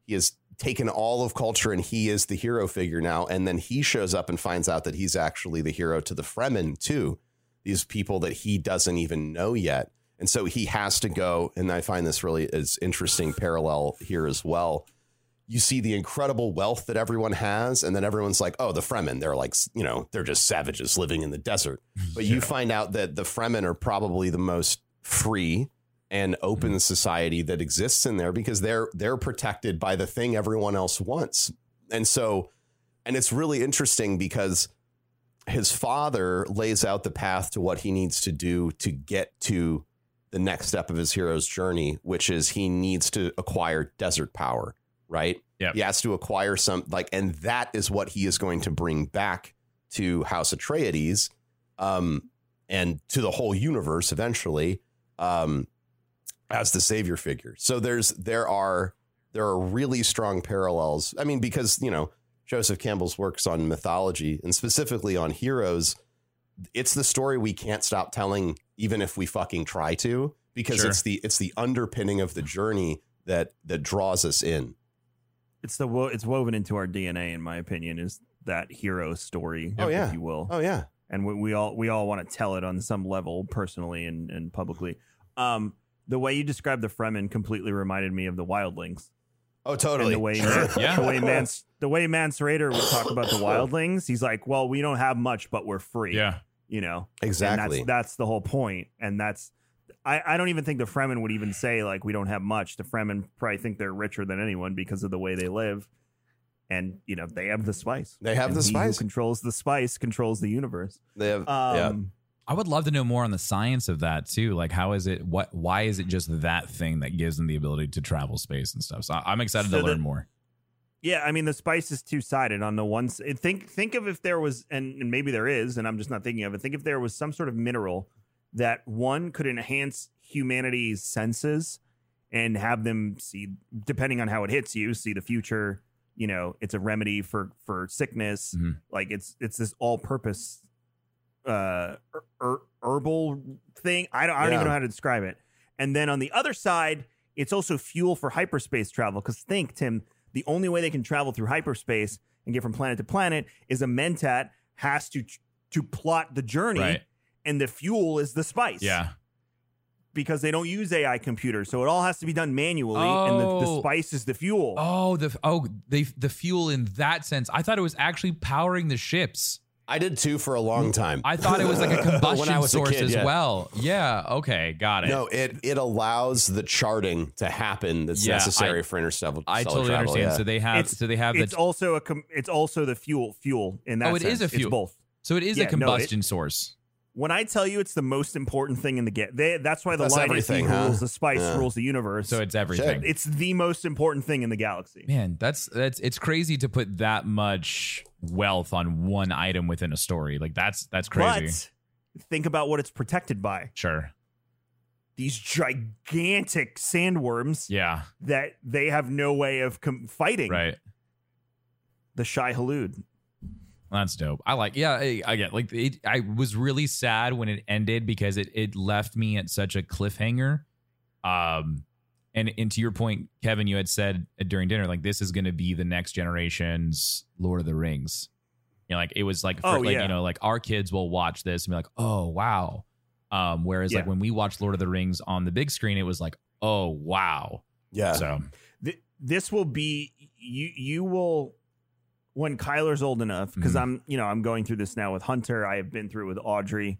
all of culture, and he is the hero figure now. And then he shows up and finds out that he's actually the hero to the Fremen, too. These people that he doesn't even know yet. And so he has to go. And I find this really is interesting parallel here as well. You see the incredible wealth that everyone has. And then everyone's like, oh, the Fremen, they're like, they're just savages living in the desert. But you find out that the Fremen are probably the most free and open society that exists in there, because they're protected by the thing everyone else wants. And it's really interesting because his father lays out the path to what he needs to do to get to the next step of his hero's journey, which is he needs to acquire desert power, right? Yeah. He has to acquire and that is what he is going to bring back to House Atreides, and to the whole universe eventually, as the savior figure. So there are really strong parallels. I mean, because, Joseph Campbell's works on mythology and specifically on heroes, it's the story we can't stop telling, even if we fucking try to, because it's the underpinning of the journey that draws us in. It's woven into our DNA, in my opinion, is that hero story, if you will. Oh yeah. And we all want to tell it on some level, personally and publicly. The way you described the Fremen completely reminded me of the Wildlings. Oh, totally. And the way Mance Rayder would talk about the Wildlings, he's like, well, we don't have much, but we're free. Yeah. Exactly. And that's the whole point. And I don't even think the Fremen would even say, like, we don't have much. The Fremen probably think they're richer than anyone because of the way they live. And, they have the spice. They have the spice. Who controls the spice controls the universe. They have, I would love to know more on the science of that too. Like, how is it? Why is it just that thing that gives them the ability to travel space and stuff? So I'm excited to learn more. Yeah, I mean, the spice is two-sided. On the one side, think of if there was, and maybe there is, and I'm just not thinking of it. Think if there was some sort of mineral that one could enhance humanity's senses and have them see, depending on how it hits you, see the future. It's a remedy for sickness. Mm-hmm. Like it's this all-purpose herbal thing. I don't even know how to describe it. And then on the other side, it's also fuel for hyperspace travel. Because think, Tim, the only way they can travel through hyperspace and get from planet to planet is a Mentat has to plot the journey, right. And the fuel is the spice. Yeah. Because they don't use AI computers, so it all has to be done manually, and the spice is the fuel. The fuel in that sense. I thought it was actually powering the ships. I did too for a long time. I thought it was like a combustion source as well. Yeah. Okay. Got it. No, it allows the charting to happen that's necessary for interstellar travel. I totally understand. Yeah. So they have. It's also the fuel in that. It sense. is a fuel. It's both. So it is a combustion source. When I tell you it's the most important thing in the game, that's why the That's line everything, is he huh? rules the spice, Yeah. rules the universe. So it's everything. It's the most important thing in the galaxy. Man, it's crazy to put that much wealth on one item within a story. Like that's crazy. But think about what it's protected by. Sure. These gigantic sandworms Yeah. that they have no way of fighting. Right. The Shai Hulud. That's dope. I like, yeah, I get like I was really sad when it ended because it left me at such a cliffhanger. And to your point, Kevin, you had said during dinner, like this is going to be the next generation's Lord of the Rings. You know, like it was like, you know, like our kids will watch this and be like, oh, wow. Whereas like when we watched Lord of the Rings on the big screen, it was like, oh, wow. Yeah. So this will be, you will, when Kyler's old enough, because I'm going through this now with Hunter. I have been through it with Audrey.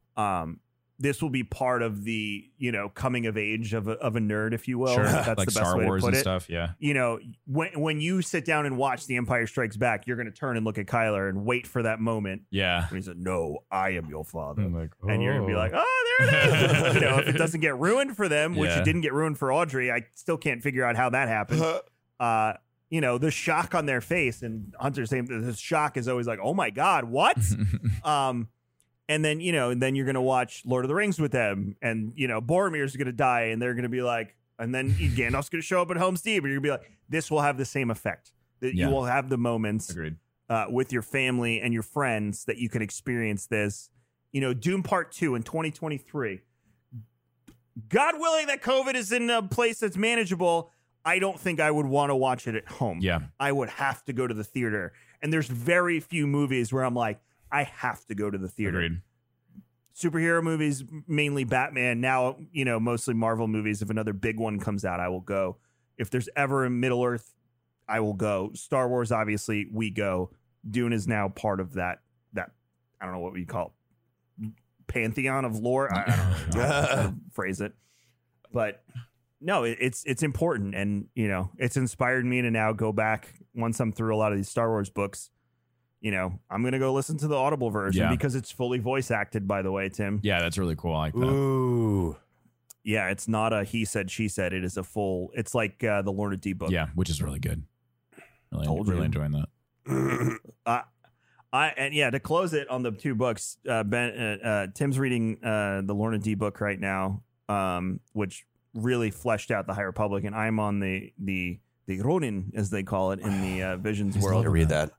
This will be part of the, coming of age of a nerd, if you will. Sure. That's like the best Star way Wars to put and it. stuff. Yeah. When you sit down and watch The Empire Strikes Back, you're going to turn and look at Kyler and wait for that moment. Yeah. When he said, "No, I am your father," I'm like, and you're going to be oh. like, "Oh, there it is." If it doesn't get ruined for them, which Yeah. it didn't get ruined for Audrey, I still can't figure out how that happened. The shock on their face, and Hunter's saying the shock is always like, "Oh my God, what?" And then, then you're going to watch Lord of the Rings with them, and, Boromir's going to die, and they're going to be like, and then Gandalf's going to show up at Helm's Deep, and you're going to be like, this will have the same effect. That Yeah. you will have the moments Agreed. with your family and your friends that you can experience this. Doom Part 2 in 2023. God willing that COVID is in a place that's manageable, I don't think I would want to watch it at home. Yeah. I would have to go to the theater. And there's very few movies where I'm like, I have to go to the theater. Agreed. Superhero movies, mainly Batman. Now, mostly Marvel movies. If another big one comes out, I will go. If there's ever a Middle Earth, I will go. Star Wars, obviously, we go. Dune is now part of that I don't know what we call it, pantheon of lore. I don't know how to phrase it. But no, it's important. And, it's inspired me to now go back once I'm through a lot of these Star Wars books. I'm going to go listen to the Audible version because it's fully voice acted, by the way, Tim. Yeah, that's really cool. I like that. Ooh. Yeah, it's not a he said, she said. It is a full, it's like the Lorna D book. Yeah, which is really good. Told you. Really enjoying that. To close it on the two books, Tim's reading the Lorna D book right now, which really fleshed out the High Republic, and I'm on the Ronin, as they call it in the Visions world. To read that.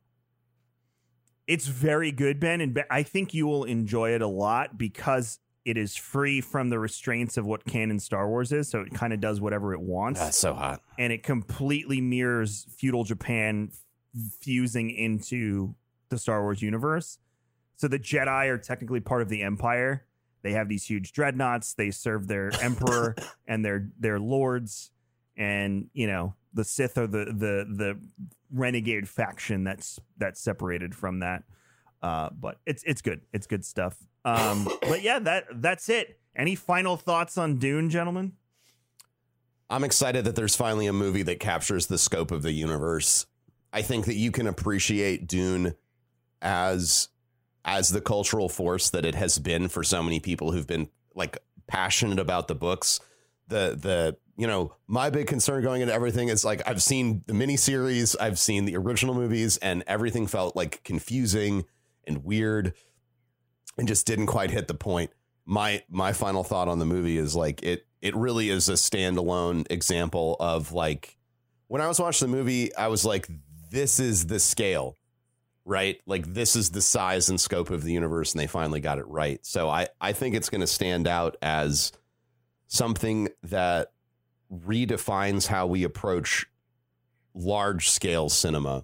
It's very good, Ben, and I think you will enjoy it a lot because it is free from the restraints of what canon Star Wars is, so it kind of does whatever it wants. That's so hot. And it completely mirrors feudal Japan fusing into the Star Wars universe. So the Jedi are technically part of the Empire. They have these huge dreadnoughts. They serve their emperor and their lords. And, the Sith are the renegade faction that's separated from that. But it's good. It's good stuff. But yeah, that's it. Any final thoughts on Dune, gentlemen? I'm excited that there's finally a movie that captures the scope of the universe. I think that you can appreciate Dune as the cultural force that it has been for so many people who've been like passionate about the books. My big concern going into everything is like, I've seen the miniseries, I've seen the original movies, and everything felt like confusing and weird and just didn't quite hit the point. My final thought on the movie is like, it really is a standalone example of like, when I was watching the movie, I was like, this is the scale, right? Like this is the size and scope of the universe, and they finally got it right. So I think it's going to stand out as something that redefines how we approach large scale cinema.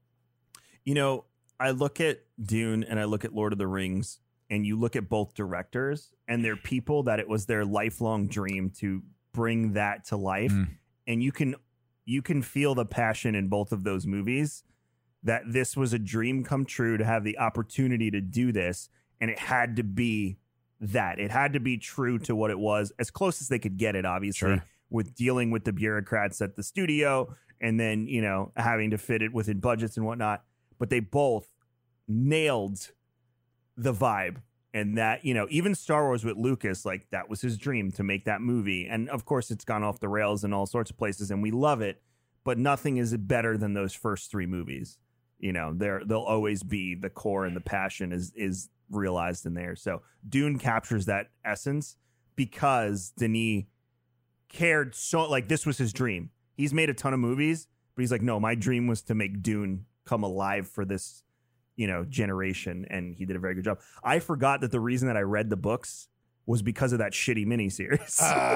I look at Dune and I look at Lord of the Rings, and you look at both directors, and they're people that it was their lifelong dream to bring that to life. And you can feel the passion in both of those movies, that this was a dream come true to have the opportunity to do this. And it had to be that. It had to be true to what it was, as close as they could get it, obviously, with dealing with the bureaucrats at the studio and then, having to fit it within budgets and whatnot. But they both nailed the vibe. And that, you know, even Star Wars with Lucas, like that was his dream to make that movie. And of course, it's gone off the rails in all sorts of places, and we love it. But nothing is better than those first 3 movies. You know, they'll always be the core, and the passion is realized in there. So Dune captures that essence because Denis cared so, like, this was his dream. He's made a ton of movies, but he's like, no, my dream was to make Dune come alive for this, you know, generation, and he did a very good job. I forgot that the reason that I read the books was because of that shitty miniseries.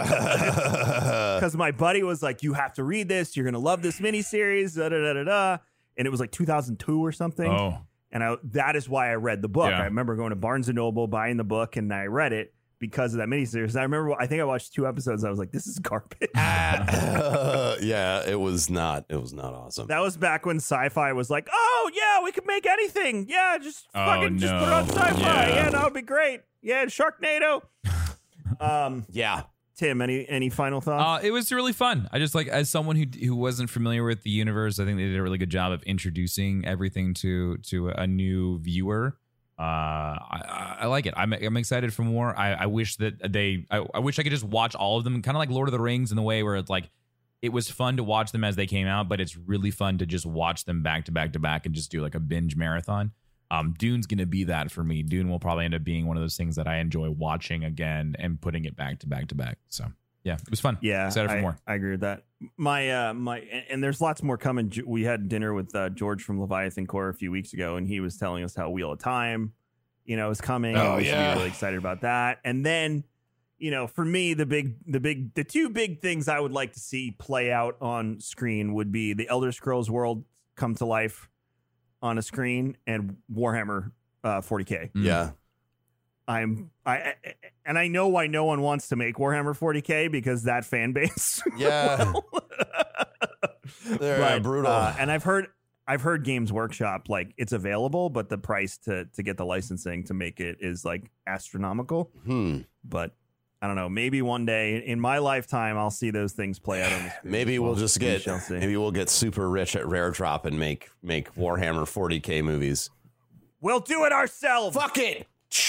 Because my buddy was like, you have to read this. You're going to love this miniseries. Da, da, da, da, da. And it was like 2002 or something. Oh. And that is why I read the book. Yeah. I remember going to Barnes & Noble, buying the book, and I read it because of that miniseries. I think I watched 2 episodes. I was like, this is garbage. Yeah, it was not awesome. That was back when sci-fi was like, oh, yeah, we could make anything. Yeah, just fucking just put it on sci-fi. Yeah, that would be great. Yeah, Sharknado. Yeah. Tim, any final thoughts? It was really fun. I just, like, as someone who wasn't familiar with the universe, I think they did a really good job of introducing everything to a new viewer. I like it. I'm excited for more. I wish that I wish I could just watch all of them, kind of like Lord of the Rings in the way where it's like, it was fun to watch them as they came out, but it's really fun to just watch them back to back to back and just do like a binge marathon. Dune's going to be that for me. Dune will probably end up being one of those things that I enjoy watching again and putting it back to back to back. So yeah, it was fun. Yeah, excited for more. I agree with that. And there's lots more coming. We had dinner with George from Leviathan Core a few weeks ago, and he was telling us how Wheel of Time, you know, is coming. Oh, we should yeah. be really excited about that. And then, you know, for me, the 2 big things I would like to see play out on screen would be the Elder Scrolls world come to life on a screen, and Warhammer 40K. Yeah. I know why no one wants to make Warhammer 40K, because that fan base. Yeah. They're brutal. And I've heard Games Workshop, like, it's available, but the price to get the licensing to make it is like astronomical. But I don't know. Maybe one day in my lifetime, I'll see those things play out on the screen. Maybe we'll get super rich at Rare Drop and make Warhammer 40K movies. We'll do it ourselves. Fuck it.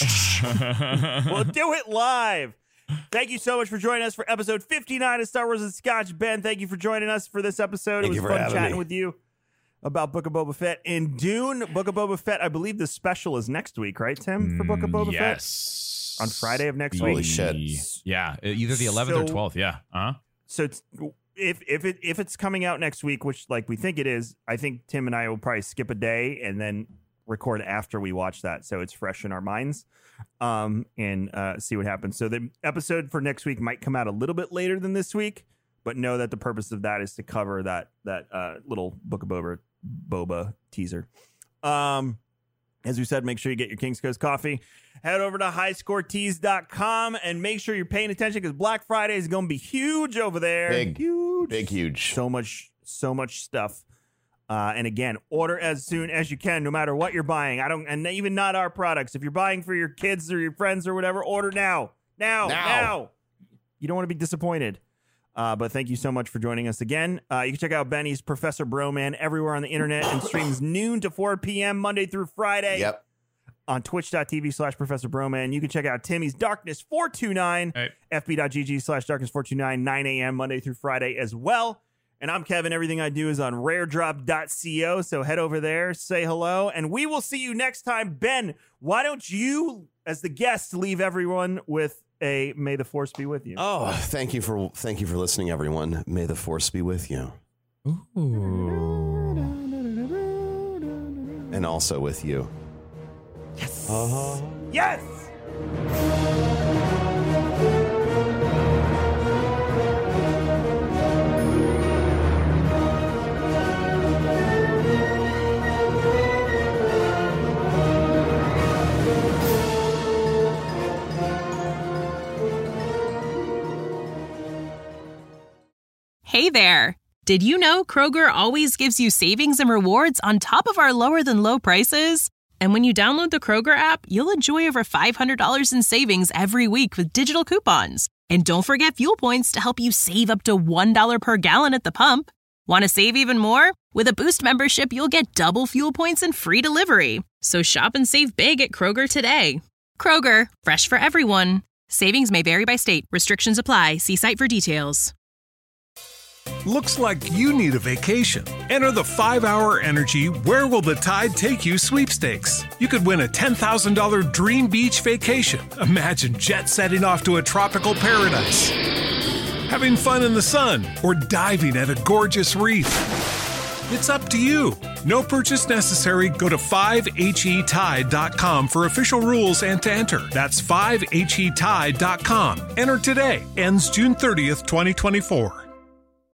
We'll do it live. Thank you so much for joining us for episode 59 of Star Wars and Scotch. Ben, thank you for joining us for this episode. It was fun chatting with you about Book of Boba Fett and Dune. Book of Boba Fett, I believe the special is next week, right, Tim, for Book of Boba Fett? Yes. On Friday of next week. Holy shit. Yeah, either the 11th or 12th. Yeah. So if it's coming out next week, which like we think it is, I think Tim and I will probably skip a day and then record after we watch that, so it's fresh in our minds, and see what happens. So the episode for next week might come out a little bit later than this week, but know that the purpose of that is to cover that little Book of Boba teaser. As we said, make sure you get your King's Coast coffee. Head over to highscoretees.com and make sure you're paying attention, because Black Friday is going to be huge over there. Huge. So much stuff. And again, order as soon as you can, no matter what you're buying. And even not our products. If you're buying for your kids or your friends or whatever, order now. Now. You don't want to be disappointed. But thank you so much for joining us again. You can check out Benny's Professor Broman everywhere on the internet, and streams noon to 4 p.m. Monday through Friday. Yep. On twitch.tv/Professor Broman. You can check out Timmy's Darkness 429, fb.gg/Darkness 429, 9 a.m. Monday through Friday as well. And I'm Kevin. Everything I do is on raredrop.co. So head over there, say hello, and we will see you next time. Ben, why don't you, as the guest, leave everyone with a May the Force be with you? Oh, thank you for listening, everyone. May the Force be with you. Ooh. And also with you. Yes. Yes. Hey there. Did you know Kroger always gives you savings and rewards on top of our lower than low prices? And when you download the Kroger app, you'll enjoy over $500 in savings every week with digital coupons. And don't forget fuel points to help you save up to $1 per gallon at the pump. Want to save even more? With a Boost membership, you'll get double fuel points and free delivery. So shop and save big at Kroger today. Kroger, fresh for everyone. Savings may vary by state. Restrictions apply. See site for details. Looks like you need a vacation. Enter the 5-Hour Energy Where Will the Tide Take You sweepstakes. You could win a $10,000 dream beach vacation. Imagine jet setting off to a tropical paradise, having fun in the sun, or diving at a gorgeous reef. It's up to you. No purchase necessary. Go to 5HETide.com for official rules and to enter. That's 5HETide.com. Enter today. Ends June 30th, 2024.